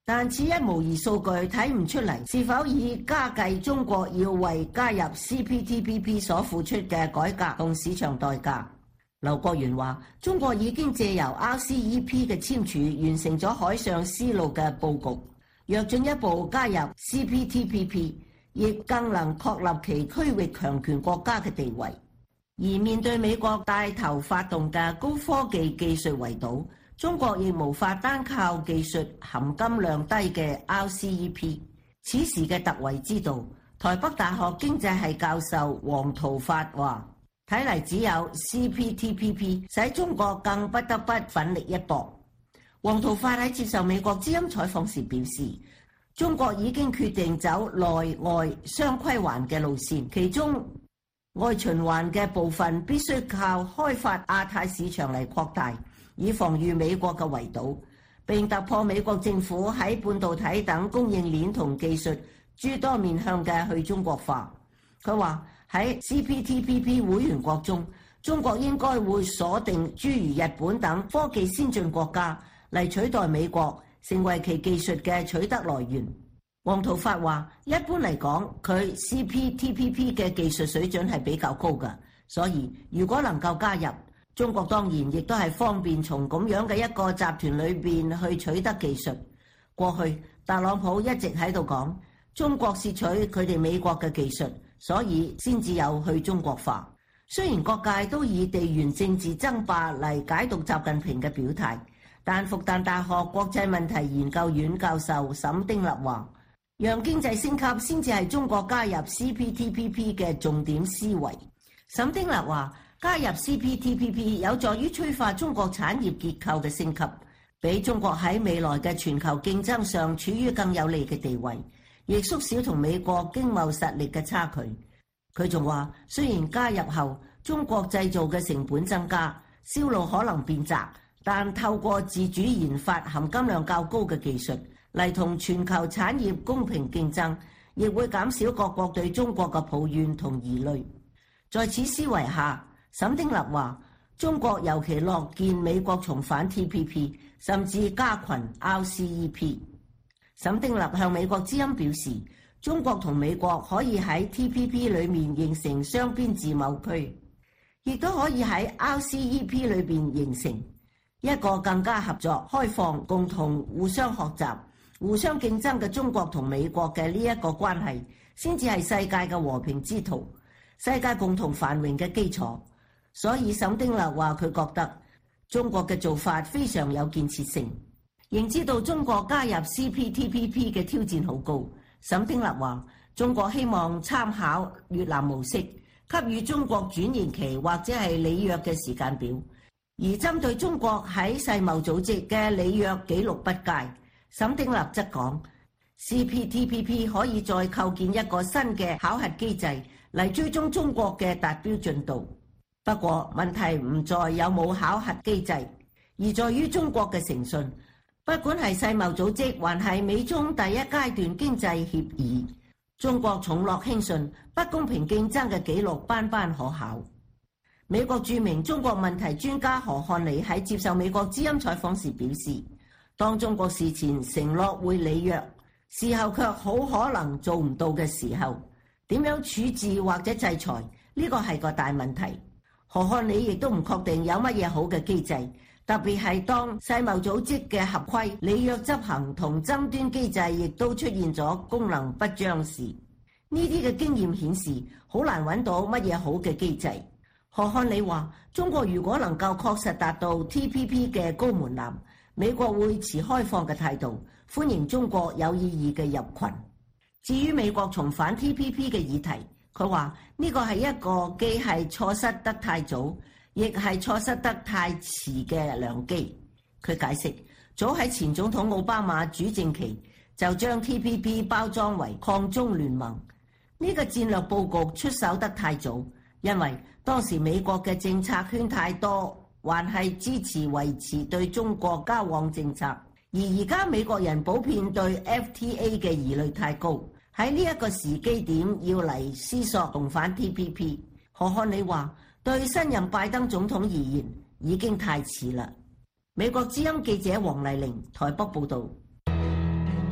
但此一無疑數據睇唔出嚟是否以加計中國要為加入 C P T P P 所付出嘅改革同市場代價。劉國元話：中國已經借由 R C E P 嘅簽署，完成咗海上絲路嘅佈局。若進一步加入 C P T P P， 亦更能確立其區域強權國家嘅地位。而面對美國帶頭發動嘅高科技技術圍堵，中國亦無法單靠技術含金量低嘅 R C E P。此時嘅突圍之道，台北大學經濟系教授黃圖發話：睇嚟只有 C P T P P 使中國更不得不奮力一搏。黃圖發喺接受美國之音採訪時表示，中國已經決定走內外雙規環嘅路線，其中外循環嘅部分必須靠開發亞太市場嚟擴大，以防禦美國嘅圍堵，並突破美國政府喺半導體等供應鏈同技術諸多面向嘅去中國化。佢話喺 C P T P P 會員國中，中國應該會鎖定諸如日本等科技先進國家嚟取代美國，成為其技術嘅取得來源。黃圖發話：一般嚟講，佢 C P T P P 嘅技術水準係比較高嘅，所以如果能夠加入，中國當然亦都係方便從咁樣嘅一個集團裏邊去取得技術。過去特朗普一直喺度講中國竊取佢哋美國嘅技術，所以先至有去中國化。雖然各界都以地緣政治爭霸嚟解讀習近平嘅表態，但復旦大學國際問題研究院教授沈丁立話：讓經濟升級先至係中國加入 C P T P P 嘅重點思維。沈丁立話：加入 C P T P P 有助於催化中國產業結構嘅升級，俾中國喺未來嘅全球競爭上處於更有利嘅地位，亦縮小同美國經貿實力嘅差距。佢仲話：雖然加入後中國製造嘅成本增加，銷路可能變窄，但透過自主研發含金量較高嘅技術嚟同全球產業公平競爭，亦會減少各國對中國嘅抱怨同疑慮。在此思維下，沈丁立話：中國尤其樂見美國重返 T P P， 甚至加群 R C E P。沈丁立向美國之音表示，中國同美國可以喺 T P P 裏面形成雙邊自貿區，亦都可以喺 R C E P 裏邊形成一個更加合作、開放、共同互相學習、互相競爭嘅中國同美國嘅呢一個關係，先至係世界嘅和平之途，世界共同繁榮嘅基礎。所以沈丁立話佢覺得中國嘅做法非常有建設性。認知到中國加入 C P T P P 嘅挑戰好高，沈丁立話中國希望參考越南模式，給予中國轉型期或者係履約嘅時間表。而針對中國喺世貿組織嘅履約記錄不佳，沈丁立則講 C P T P P 可以再構建一個新嘅考核機制嚟追蹤中國嘅達標進度。不過問題唔在有冇考核機制，而在於中國嘅誠信。不管係世貿組織還係美中第一階段經濟協議，中國重諾輕信，不公平競爭嘅記錄班班可考。美國著名中國問題專家何漢理喺接受美國之音採訪時表示，當中國事前承諾會履約，事後卻好可能做唔到嘅時候，點樣處置或者制裁，呢個係個大問題。何漢理亦都唔確定有乜嘢好嘅機制，特別係當世貿組織嘅合規、履約執行同爭端機制亦都出現咗功能不彰時，呢啲嘅經驗顯示好難揾到乜嘢好嘅機制。何漢理話：中國如果能夠確實達到 T P P 嘅高門檻，美國會持開放嘅態度，歡迎中國有意義嘅入群。至於美國重返 T P P 嘅議題，佢話呢個係一個既係錯失得太早，亦係錯失得太遲嘅良機。佢解釋，早喺前總統奧巴馬主政期就將 T P P 包裝為抗中聯盟，呢個戰略佈局出手得太早，因為當時美國嘅政策圈太多，還係支持維持對中國交往政策，而而家美國人普遍對 F T A 嘅疑慮太高。喺呢一個時機點要嚟思索重返 T P P， 何漢理話對新任拜登總統而言已經太遲啦。美國之音記者黃麗玲台北報導。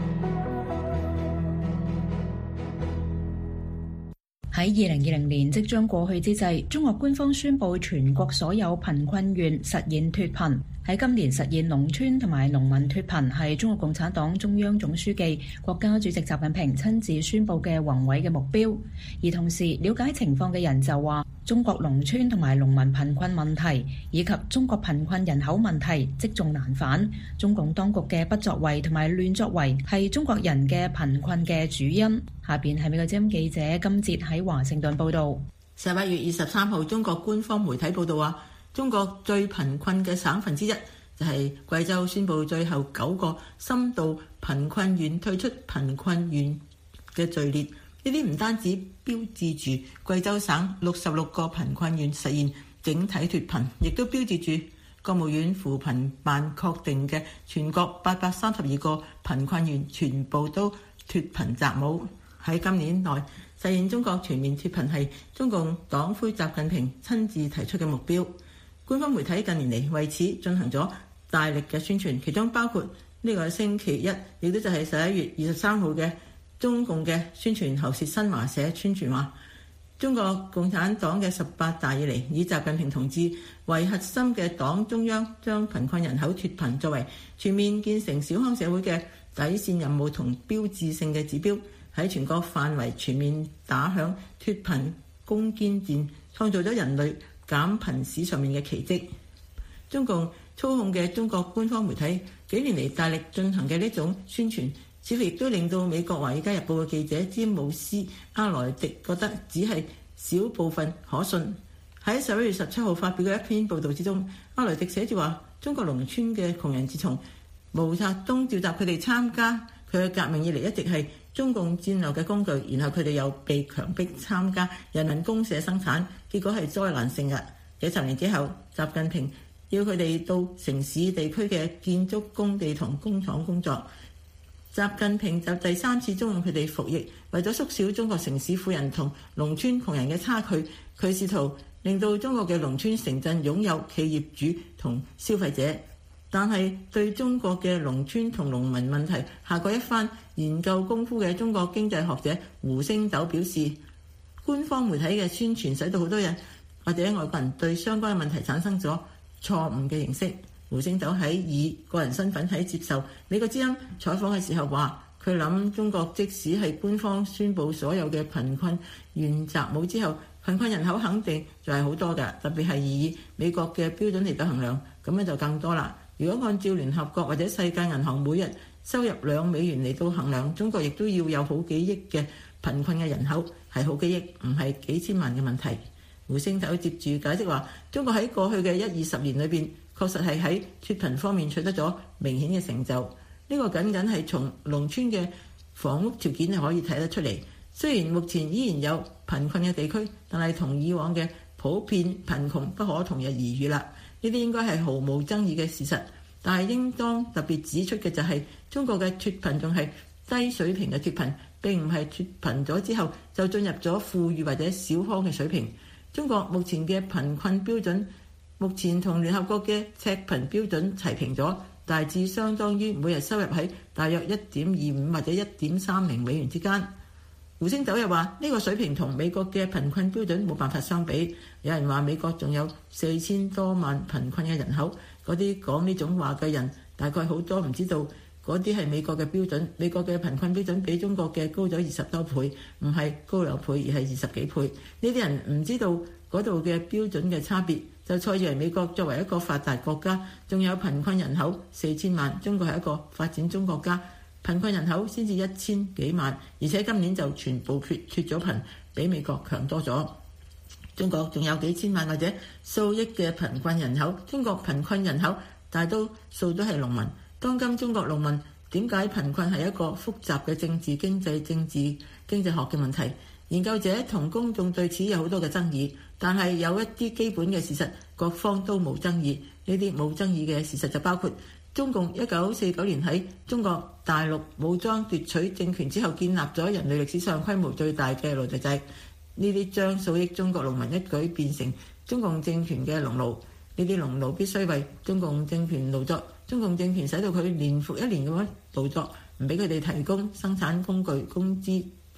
喺二零二零年即將過去之際，中國官方宣布全國所有貧困縣實現脫貧。喺今年實現農村同埋農民脫貧，係中國共產黨中央總書記、國家主席習近平親自宣布嘅宏偉嘅目標。而同時，了解情況嘅人就話，中國農村同埋農民貧困問題以及中國貧困人口問題積重難返。中共當局嘅不作為同埋亂作為係中國人嘅貧困嘅主因。下邊係美國之音記者金哲喺華盛頓報導。 十一月二十三號，中國官方媒體報導話，中國最貧困嘅省份之一就係貴州，宣布最後九個深度貧困縣退出貧困縣嘅序列。呢啲唔單止標誌住貴州省六十六個貧困縣實現整體脫貧，亦都標誌住國務院扶貧辦確定嘅全國八百三十二個貧困縣全部都脫貧擇武。喺今年內實現中國全面脫貧係中共黨魁習近平親自提出嘅目標。官方媒體近年嚟為此進行咗大力嘅宣傳，其中包括呢個星期一，亦都就係十一月二十三號嘅中共嘅宣傳喉舌新華社宣傳話，中國共產黨嘅十八大以嚟，以習近平同志為核心嘅黨中央將貧困人口脫貧作為全面建成小康社會嘅底線任務同標誌性嘅指標，喺全國範圍全面打響脫貧攻堅戰，創造咗人類減貧史上面嘅奇蹟。中共操控嘅中國官方媒體幾年嚟大力進行嘅呢種宣傳，似乎亦都令到美國《華爾街日報》嘅記者詹姆斯阿萊迪覺得只係小部分可信。喺十一月十七號發表嘅一篇報導之中，阿萊迪寫住話，中國農村嘅窮人自從毛澤東召集佢哋參加佢嘅革命以嚟，一直係中共戰略嘅工具，然後佢哋又被強迫參加人民公社生產，結果係災難性嘅。幾十年之後，習近平要佢哋到城市地區嘅建築工地同工廠工作，習近平就第三次租用佢哋服役，為咗縮小中國城市富人同農村窮人嘅差距，佢試圖令到中國嘅農村城鎮擁有企業主同消費者。但係對中國嘅農村同農民問題下過一番研究功夫嘅中國經濟學者胡星斗表示，官方媒體嘅宣傳使到好多人或者外國人對相關嘅問題產生咗錯誤嘅認識。胡星斗喺以個人身份喺接受美國之音採訪嘅時候話，佢諗中國即使係官方宣布所有嘅貧困縣擇武之後，貧困人口肯定就係好多㗎，特別係以美國嘅標準嚟到衡量，咁樣就更多啦。如果按照聯合國或者世界銀行每日收入兩美元嚟到衡量，中國亦都要有好幾億嘅貧困嘅人口，係好幾億，唔係幾千萬嘅問題。胡星斗接住解釋話，中國喺過去嘅一二十年裏邊，確實係喺脫貧方面取得咗明顯嘅成就。呢個僅僅係從農村嘅房屋條件係可以睇得出嚟。雖然目前依然有貧困嘅地區，但係同以往嘅普遍貧窮不可同日而語啦。呢啲應該係毫無爭議嘅事實，但係應當特別指出嘅就係，中國嘅脫貧仲係低水平嘅脫貧，並唔係脫貧咗之後就進入咗富裕或者小康嘅水平。中國目前嘅貧困標準，目前同聯合國嘅赤貧標準齊平咗，大致相當於每日收入喺大約一點二五或者一點三零美元之間。胡星斗又話，呢個水平同美國嘅貧困標準冇辦法相比。有人話美國仲有四千多萬貧困嘅人口，嗰啲講呢種話嘅人大概好多唔知道嗰啲係美國嘅標準。美國嘅貧困標準比中國嘅高咗二十多倍，唔係高兩倍而係二十幾倍。呢啲人唔知道嗰度嘅標準嘅差別，就錯以為美國作為一個發達國家，仲有貧困人口四千萬，中國係一個發展中國家，貧困人口先至一千幾萬，而且今年就全部脫脫咗貧，比美國強多咗。中國仲有幾千萬或者數億嘅貧困人口，中國貧困人口大多數都係農民。當今中國農民點解貧困係一個複雜嘅政治、經濟、政治經濟學嘅問題？研究者同公眾對此有好多嘅爭議，但係有一啲基本嘅事實，各方都冇爭議。呢啲冇爭議嘅事實就包括，中共一九四九年喺中國大陸武裝奪取政權之後，建立咗人類歷史上規模最大嘅奴隸制。呢啲將數億中國農民一舉變成中共政權嘅農奴。呢啲農奴必須為中共政權勞作，中共政權使到佢年復一年咁樣勞作，唔俾佢哋提供生產工具、工資、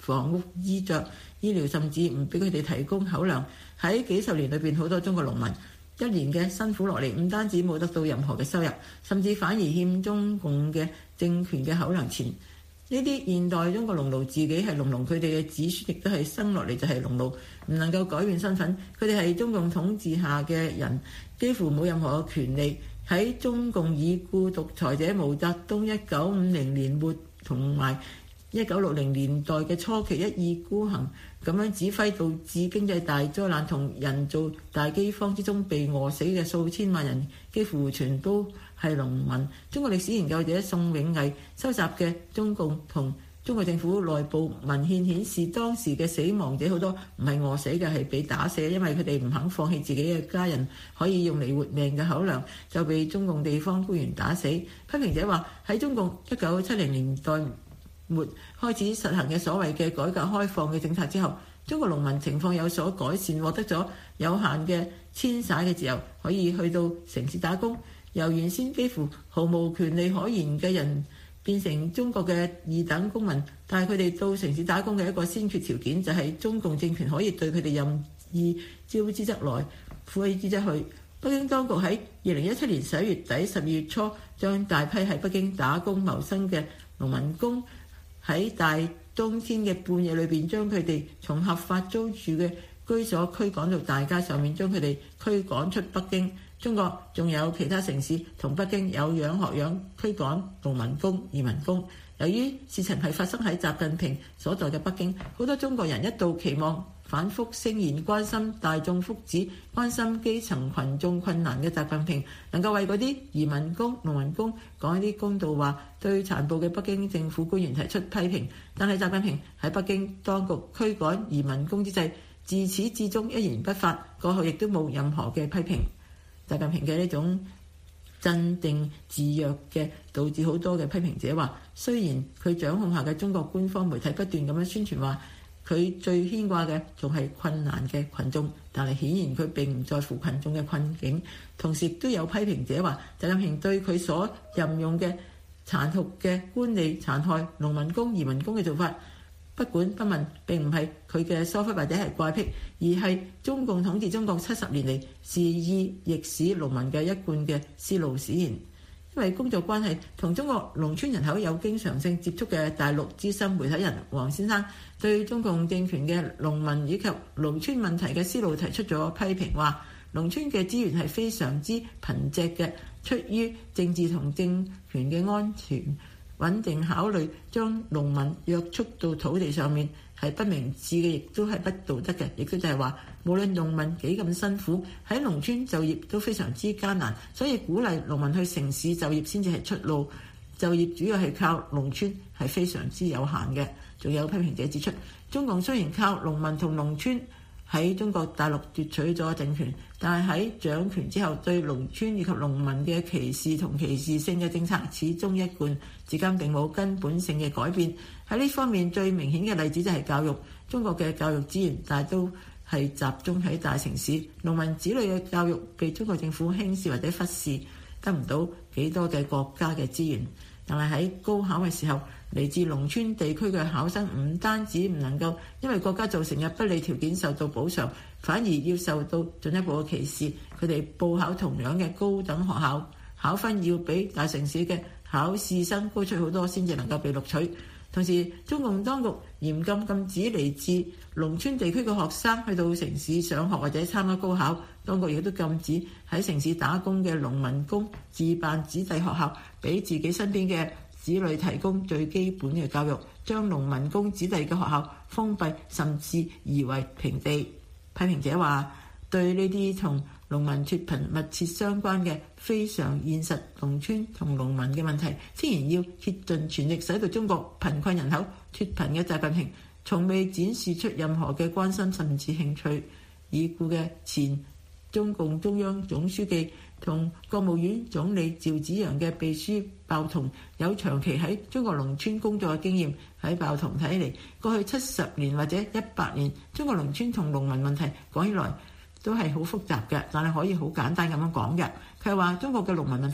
房屋、衣着、醫療，甚至唔俾佢哋提供口糧。喺幾十年裏邊，好多中國農民一年嘅辛苦落嚟，唔單止冇得到任何嘅收入，甚至反而欠中共嘅政權嘅口糧錢。呢啲現代中國農奴自己係農奴，佢哋嘅子孫亦都係生落嚟就係農奴，唔能夠改變身份。佢哋係中共統治下嘅人，幾乎冇任何嘅權利。喺中共已故獨裁者毛澤東一九五零年末同埋一九六零年代嘅初期一意孤行，咁樣指揮導致經濟大災難同人造大饑荒之中被餓死嘅數千萬人，幾乎全都係農民。中國歷史研究者宋永毅收集嘅中共同中國政府內部文獻顯示，當時嘅死亡者好多唔係餓死嘅，係被打死，因為佢哋唔肯放棄自己嘅家人可以用嚟活命嘅口糧，就被中共地方官員打死。批評者話，喺中共一九七零年代末開始實行嘅所謂嘅改革開放嘅政策之後，中國農民情況有所改善，獲得咗有限嘅遷徙嘅自由，可以去到城市打工，由原先幾乎毫無權利可言嘅人變成中國嘅二等公民。但係佢哋到城市打工嘅一個先決條件就係中共政權可以對佢哋任意招之則來，揮之則去。北京當局喺二零一七年十一月底十二月初，將大批喺北京打工謀生嘅農民工喺大冬天嘅半夜裏邊，將佢哋從合法租住嘅居所驅趕到大街上面，將佢哋驅趕出北京。中國仲有其他城市同北京有樣學樣驅趕農民工、移民工。由於事情係發生喺習近平所在嘅北京，好多中國人一度期望反覆聲言關心大眾福祉、關心基層群眾困難嘅習近平能夠為嗰啲移民工、農民工講一啲公道話，對殘暴嘅北京政府官員提出批評。但係習近平喺北京當局驅趕移民工之際，自始至終一言不發，過後亦都冇任何嘅批評。習近平嘅呢種鎮定自若嘅，導致好多嘅批評者話，雖然佢掌控下嘅中國官方媒體不斷咁樣宣傳話佢最牽掛嘅仲係困難嘅群眾，但係顯然佢並唔在乎群眾嘅困境。同時都有批評者話，習近平對佢所任用嘅殘酷嘅官吏殘害農民工、移民工嘅做法不管不問，並唔係佢嘅疏忽或者係怪癖，而係中共統治中國七十年嚟肆意役使農民嘅一貫嘅思路使然。因為工作關係，同中國農村人口有經常性接觸嘅大陸資深媒體人黃先生對中共政權嘅農民以及農村問題嘅思路提出咗批評，話農村嘅資源係非常之貧瘠嘅，出於政治同政權嘅安全穩定考慮，將農民約束到土地上面係不明智嘅，亦都係不道德嘅。亦都就係話，無論農民幾咁辛苦，喺農村就業都非常之艱難，所以鼓勵農民去城市就業先至係出路。就業主要係靠農村係非常之有限嘅。仲有批評者指出，中共雖然靠農民同農村喺中國大陸奪取咗政權，但係喺掌權之後，對農村以及農民嘅歧視同歧視性嘅政策始終一貫，至今並冇根本性嘅改變。喺呢方面最明顯嘅例子就係教育。中國嘅教育資源大都係集中喺大城市，農民子女嘅教育被中國政府輕視或者忽視，得唔到幾多嘅國家嘅資源。但係喺高考嘅時候，嚟自農村地區嘅考生唔單止唔能夠因為國家造成嘅不利條件受到補償，反而要受到進一步嘅歧視。佢哋報考同樣嘅高等學校，考分要比大城市嘅考試生高出好多，先至能夠被錄取。同時，中共當局嚴禁禁止嚟自農村地區嘅學生去到城市上學或者參加高考。當局亦都禁止喺城市打工嘅農民工自辦子弟學校，俾自己身邊嘅子女提供最基本嘅教育，將農民工子弟嘅學校封閉，甚至夷為平地。批評者話，對呢啲同農民脫貧密切相關嘅非常現實農村同農民嘅問題，雖然要竭盡全力使到中國貧困人口脫貧嘅習近平，從未展示出任何嘅關心甚至興趣。已故嘅前中共中央總書記同國務院總理趙紫陽嘅秘書鮑彤有長期喺中國農村工作嘅經驗。喺鮑彤睇嚟，過去七十年或者一百年，中國農村同農民問題講起來都係好複雜嘅，但係可以好簡單咁樣講嘅。佢係話中國嘅農民問題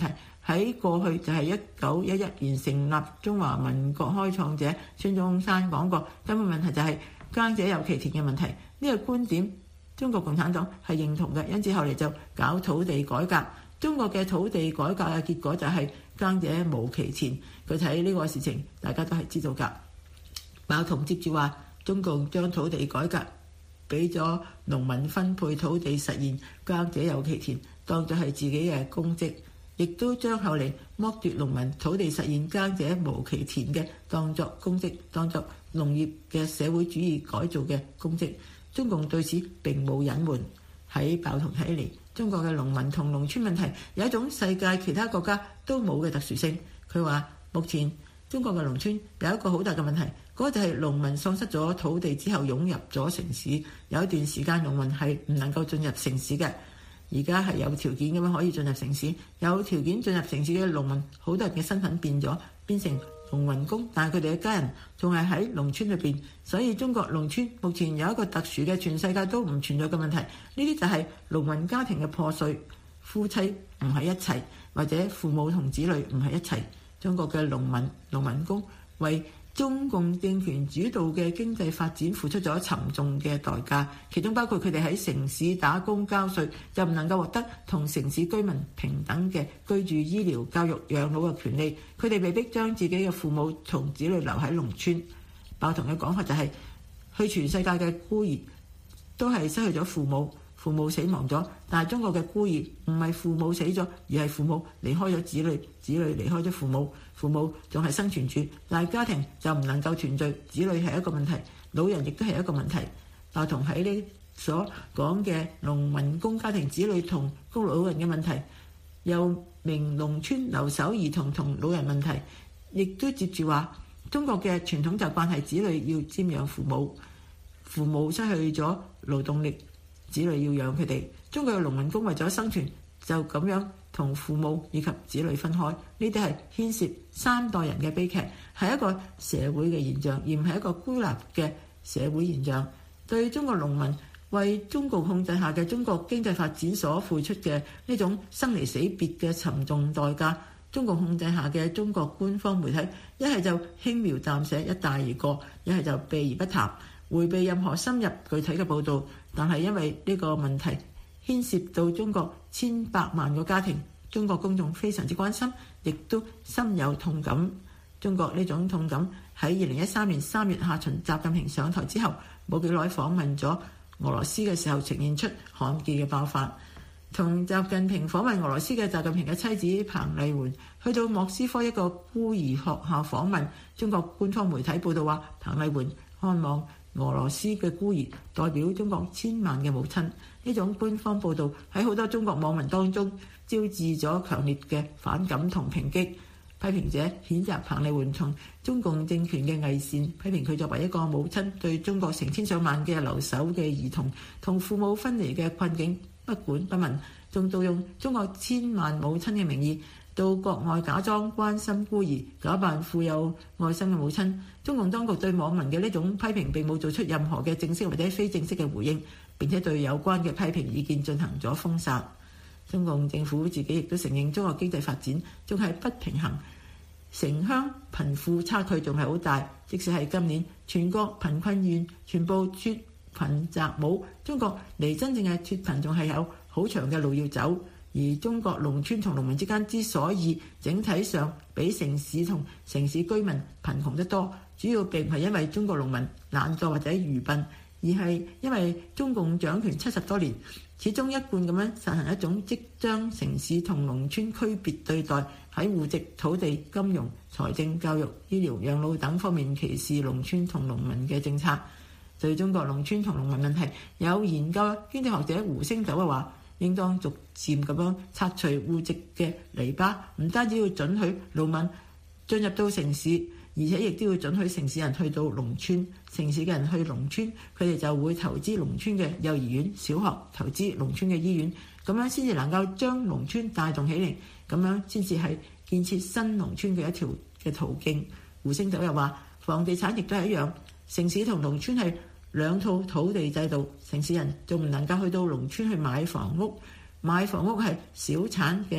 喺過去就係一九一一年成立中華民國開創者孫中山講過，根本問題就係耕者有其田嘅問題。呢個觀點中國共產黨係認同嘅，因此後嚟就搞土地改革。中國嘅土地改革嘅結果就係耕者無其田。具體呢個事情大家都係知道㗎。鮑彤接住話，中共將土地改革俾咗農民分配土地實現耕者有其田，當作係自己嘅功績，亦都將後嚟剝奪農民土地實現耕者無其田嘅當作功績，當作農業嘅社會主義改造嘅功績。中共對此並冇隱瞞。喺鮑彤睇嚟，中國嘅農民同農村問題有一種世界其他國家都冇嘅特殊性。佢話目前中國嘅農村有一個好大嘅問題，嗰就係農民喪失咗土地之後湧入咗城市，有一段時間農民係唔能夠進入城市嘅。而家係有條件咁樣可以進入城市，有條件進入城市嘅農民，好多人嘅身份變咗，變成農民工，但係佢哋嘅家人仲係喺農村裏邊，所以中國農村目前有一個特殊嘅全世界都唔存在嘅問題。呢啲就係農民家庭嘅破碎，夫妻唔喺一齊，或者父母同子女唔喺一齊。中國嘅農民、農民工為中共政權主導嘅經濟發展付出咗沉重嘅代價，其中包括佢哋喺城市打工交稅，就唔能夠獲得同城市居民平等嘅居住、醫療、教育、養老嘅權利。佢哋被逼將自己嘅父母同子女留喺農村。鮑彤嘅講法就係、是，去全世界嘅孤兒都係失去咗父母，父母死亡咗，但係中國嘅孤兒唔係父母死咗，而係父母離開咗子女，子女離開咗父母，父母仲係生存住，但係家庭就唔能夠團聚，子女係一個問題，老人亦都係一個問題。鮑彤喺呢所講嘅農民工家庭子女同高老人嘅問題，又名農村留守兒童同老人問題，亦都接住話中國嘅傳統習慣係子女要瞻仰父母，父母失去咗勞動力，子女要養佢哋。中國嘅農民工為咗生存，就咁樣同父母以及子女分開，呢啲係牽涉三代人嘅悲劇，係一個社會嘅現象，而唔係一個孤立嘅社會現象。對中國農民為中共控制下嘅中國經濟發展所付出嘅呢種生離死別嘅沉重代價，中共控制下嘅中國官方媒體一係就輕描淡寫一帶而過，一係就避而不談，迴避任何深入具體嘅報導。但係因為呢個問題牽涉到中國千百萬個家庭，中國公眾非常之關心，亦都深有痛感。中國呢種痛感喺二零一三年三月下旬習近平上台之後冇幾耐訪問咗俄羅斯嘅時候，呈現出罕見嘅爆發。同習近平訪問俄羅斯嘅習近平嘅妻子彭麗媛去到莫斯科一個孤兒學校訪問，中國官方媒體報道話，彭麗媛看望俄羅斯嘅孤兒代表中國千萬嘅母親。呢種官方報導喺好多中國網民當中招致咗強烈嘅反感同抨擊。批評者譴責彭麗媛從中共政權嘅偽善，批評佢作為一個母親對中國成千上萬嘅留守嘅兒童同父母分離嘅困境不管不問，仲盜用中國千萬母親嘅名義到國外假裝關心孤兒，假扮富有愛心嘅母親。中共當局對網民嘅呢種批評並冇做出任何嘅正式或者非正式嘅回應，並且對有關嘅批評意見進行咗封殺。中共政府自己亦都承認中國經濟發展仲係不平衡，城鄉貧富差距仲係好大。即使係今年全國貧困縣全部脫貧摘帽，中國離真正嘅脫貧仲係有好長嘅路要走。而中國農村同農民之間之所以整體上比城市同城市居民貧窮得多，主要並唔係因為中國農民懶惰或者愚笨，而係因為中共掌權七十多年，始終一貫咁樣實行一種即將城市同農村區別對待，喺戶籍、土地、金融、財政、教育、醫療、養老等方面歧視農村同農民嘅政策。對中國農村同農民問題，有研究經濟學者胡星斗嘅話，應當逐漸咁樣拆除戶籍嘅籬笆，唔單止要准許農民進入到城市，而且亦都要准許城市人去到農村。城市嘅人去農村，佢哋就會投資農村嘅幼兒園、小學，投資農村嘅醫院，咁樣先至能夠將農村帶動起嚟，咁樣先至係建設新農村嘅一條嘅途徑。胡星斗又話，房地產亦都係一樣，城市同農村係兩套土地制度，城市人仲唔能夠去到農村去買房屋，買房屋係小產嘅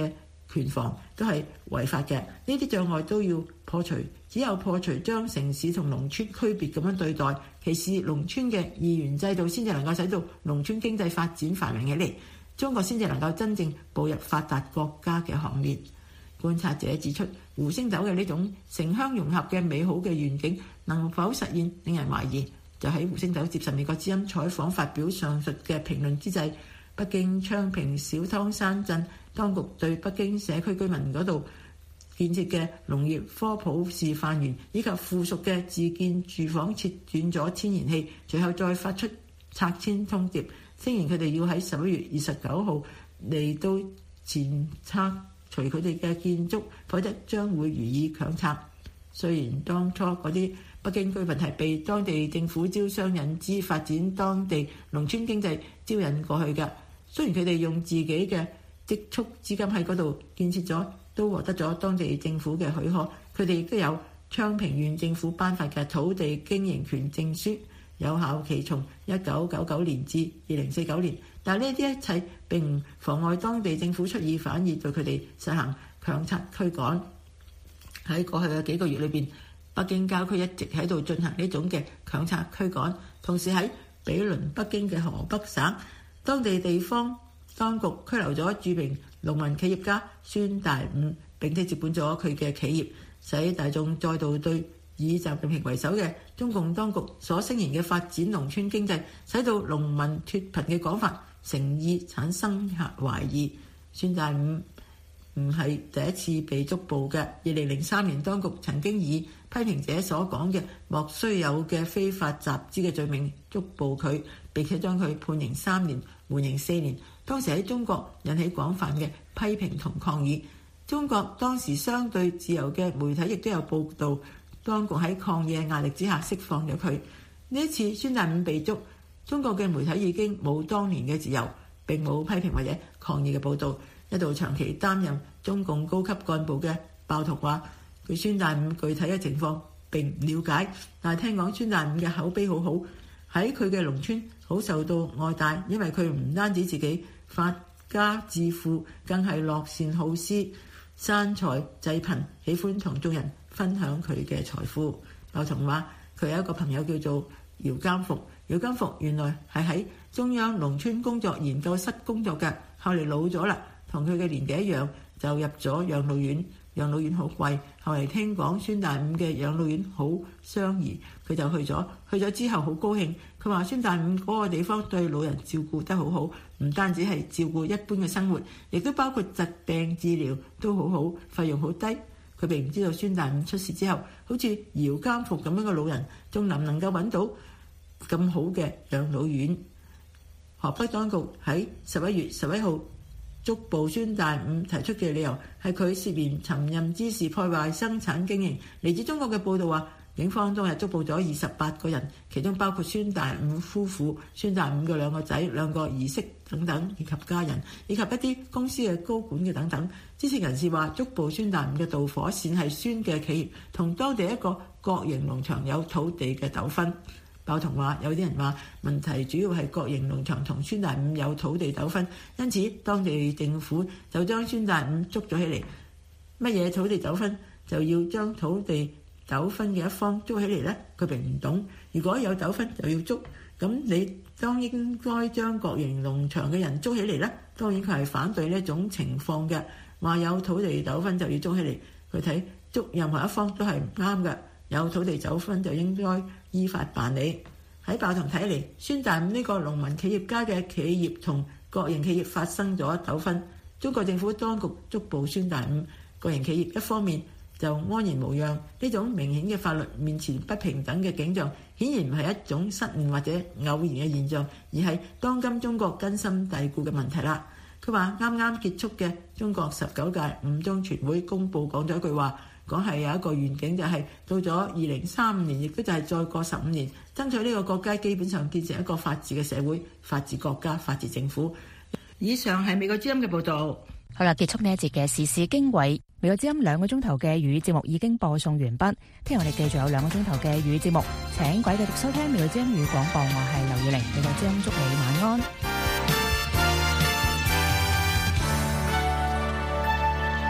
權房都係違法嘅。呢啲障礙都要破除，只有破除將城市同農村區別咁樣對待，歧視農村嘅二元制度，先至能夠使到農村經濟發展繁榮起嚟，中國先至能夠真正步入發達國家嘅行列。觀察者指出，胡星斗嘅呢種城鄉融合嘅美好嘅願景能否實現，令人懷疑。就喺胡星斗接受美國之音採訪發表上述嘅評論之際，北京昌平小湯山鎮當局對北京社區居民嗰度建設嘅農業科普示範園以及附屬嘅自建住房切斷咗遷延器，隨後再發出拆遷通牒，聲言佢哋要喺十一月二十九號嚟到前拆除佢哋嘅建築，否則將會予以強拆。雖然當初嗰啲北京居民係被當地政府招商引資發展當地農村經濟招引過去嘅，雖然佢哋用自己嘅積蓄資金喺嗰度建設咗，都獲得咗當地政府嘅許可，佢哋亦都有昌平縣政府頒發嘅土地經營權證書，有效期從一九九九年至二零四九年。但係呢啲一切並唔妨礙當地政府出爾反爾對佢哋實行強拆驅趕。喺過去嘅幾個月裏邊，北京郊區一直喺度進行呢種嘅強拆驅趕，同時喺毗鄰北京嘅河北省，當地地方當局拘留咗著名農民企業家孫大午，並且接管咗佢嘅企業，使大眾再度對以習近平為首嘅中共當局所聲言嘅發展農村經濟，使到農民脫貧嘅講法誠意產生懷疑。孫大午唔係第一次被捉捕嘅。二零零三年，當局曾經以批評者所講嘅莫須有嘅非法集資嘅罪名捉捕佢，並且將佢判刑三年，緩刑四年。當時喺中國引起廣泛嘅批評同抗議。中國當時相對自由嘅媒體亦都有報導，當局喺抗議壓力之下釋放咗佢。呢一次孫大午被捉，中國嘅媒體已經冇當年嘅自由，並冇批評或者抗議嘅報導。一度長期擔任中共高級幹部嘅鮑彤話，佢孫大午具體嘅情況並唔了解，但係聽講孫大午嘅口碑好好，喺佢嘅農村好受到愛戴，因為佢唔單止自己發家致富，更係樂善好施、散財濟貧，喜歡同眾人分享佢嘅財富。鮑彤話佢有一個朋友叫做姚監復，姚監復原來係喺中央農村工作研究室工作嘅，後嚟老咗啦，同佢嘅年紀一樣，就入咗養老院。養老院好貴，後嚟聽講孫大午嘅養老院好相宜，佢就去咗。去咗之後好高興，佢話孫大午嗰個地方對老人照顧得好好，唔單止係照顧一般嘅生活，亦都包括疾病治療都好好，費用好低。佢並唔知道孫大午出事之後，好似姚監復咁樣嘅老人，仲能唔能夠揾到咁好嘅養老院。河北當局喺十一月十一號捉捕孫大午提出嘅理由係佢涉嫌尋釁滋事破壞生產經營。嚟自中國嘅報道話，警方當日捉捕咗二十八個人，其中包括孫大午夫婦、孫大午嘅兩個仔、兩個兒媳等等，以及家人，以及一啲公司嘅高管嘅等等。知情人士話，捉捕孫大午嘅導火線係孫嘅企業同當地一個國營農場有土地嘅糾紛。鮑彤話，有啲人話問題主要係國營農場同孫大午有土地糾紛，因此當地政府就將孫大午捉咗起嚟。乜嘢土地糾紛就要將土地糾紛嘅一方捉起嚟呢？佢並唔懂。如果有糾紛就要捉，咁你當應該將國營農場嘅人捉起嚟呢？當然佢係反對呢一種情況嘅，話有土地糾紛就要捉起嚟。佢睇捉任何一方都係唔啱嘅。有土地糾紛就應該依法辦理。喺鮑彤睇嚟，孫大午呢個農民企業家嘅企業同國營企業發生咗糾紛，中國政府當局捉捕孫大午，國營企業一方面就安然無恙。呢種明顯嘅法律面前不平等嘅景象，顯然唔係一種失誤或者偶然嘅現象，而係當今中國根深蒂固嘅問題啦。佢話啱啱結束嘅中國十九屆五中全會公佈講咗一句話，講係有一個願景，就係到咗二零三五年，亦都就係再過十五年，爭取呢個國家基本上建成一個法治嘅社會、法治國家、法治政府。以上係美國之音嘅報導。 好啦，結束呢一節嘅時事經緯。美國之音兩個鐘頭嘅粵語節目已經播送完畢。聽日我哋繼續有兩個鐘頭嘅粵語節目。請各位繼續收聽美國之音語廣播，我係劉以玲。美國之音祝你晚安。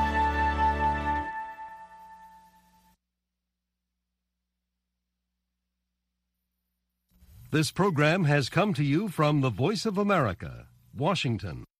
This program has come to you from the Voice of America, Washington.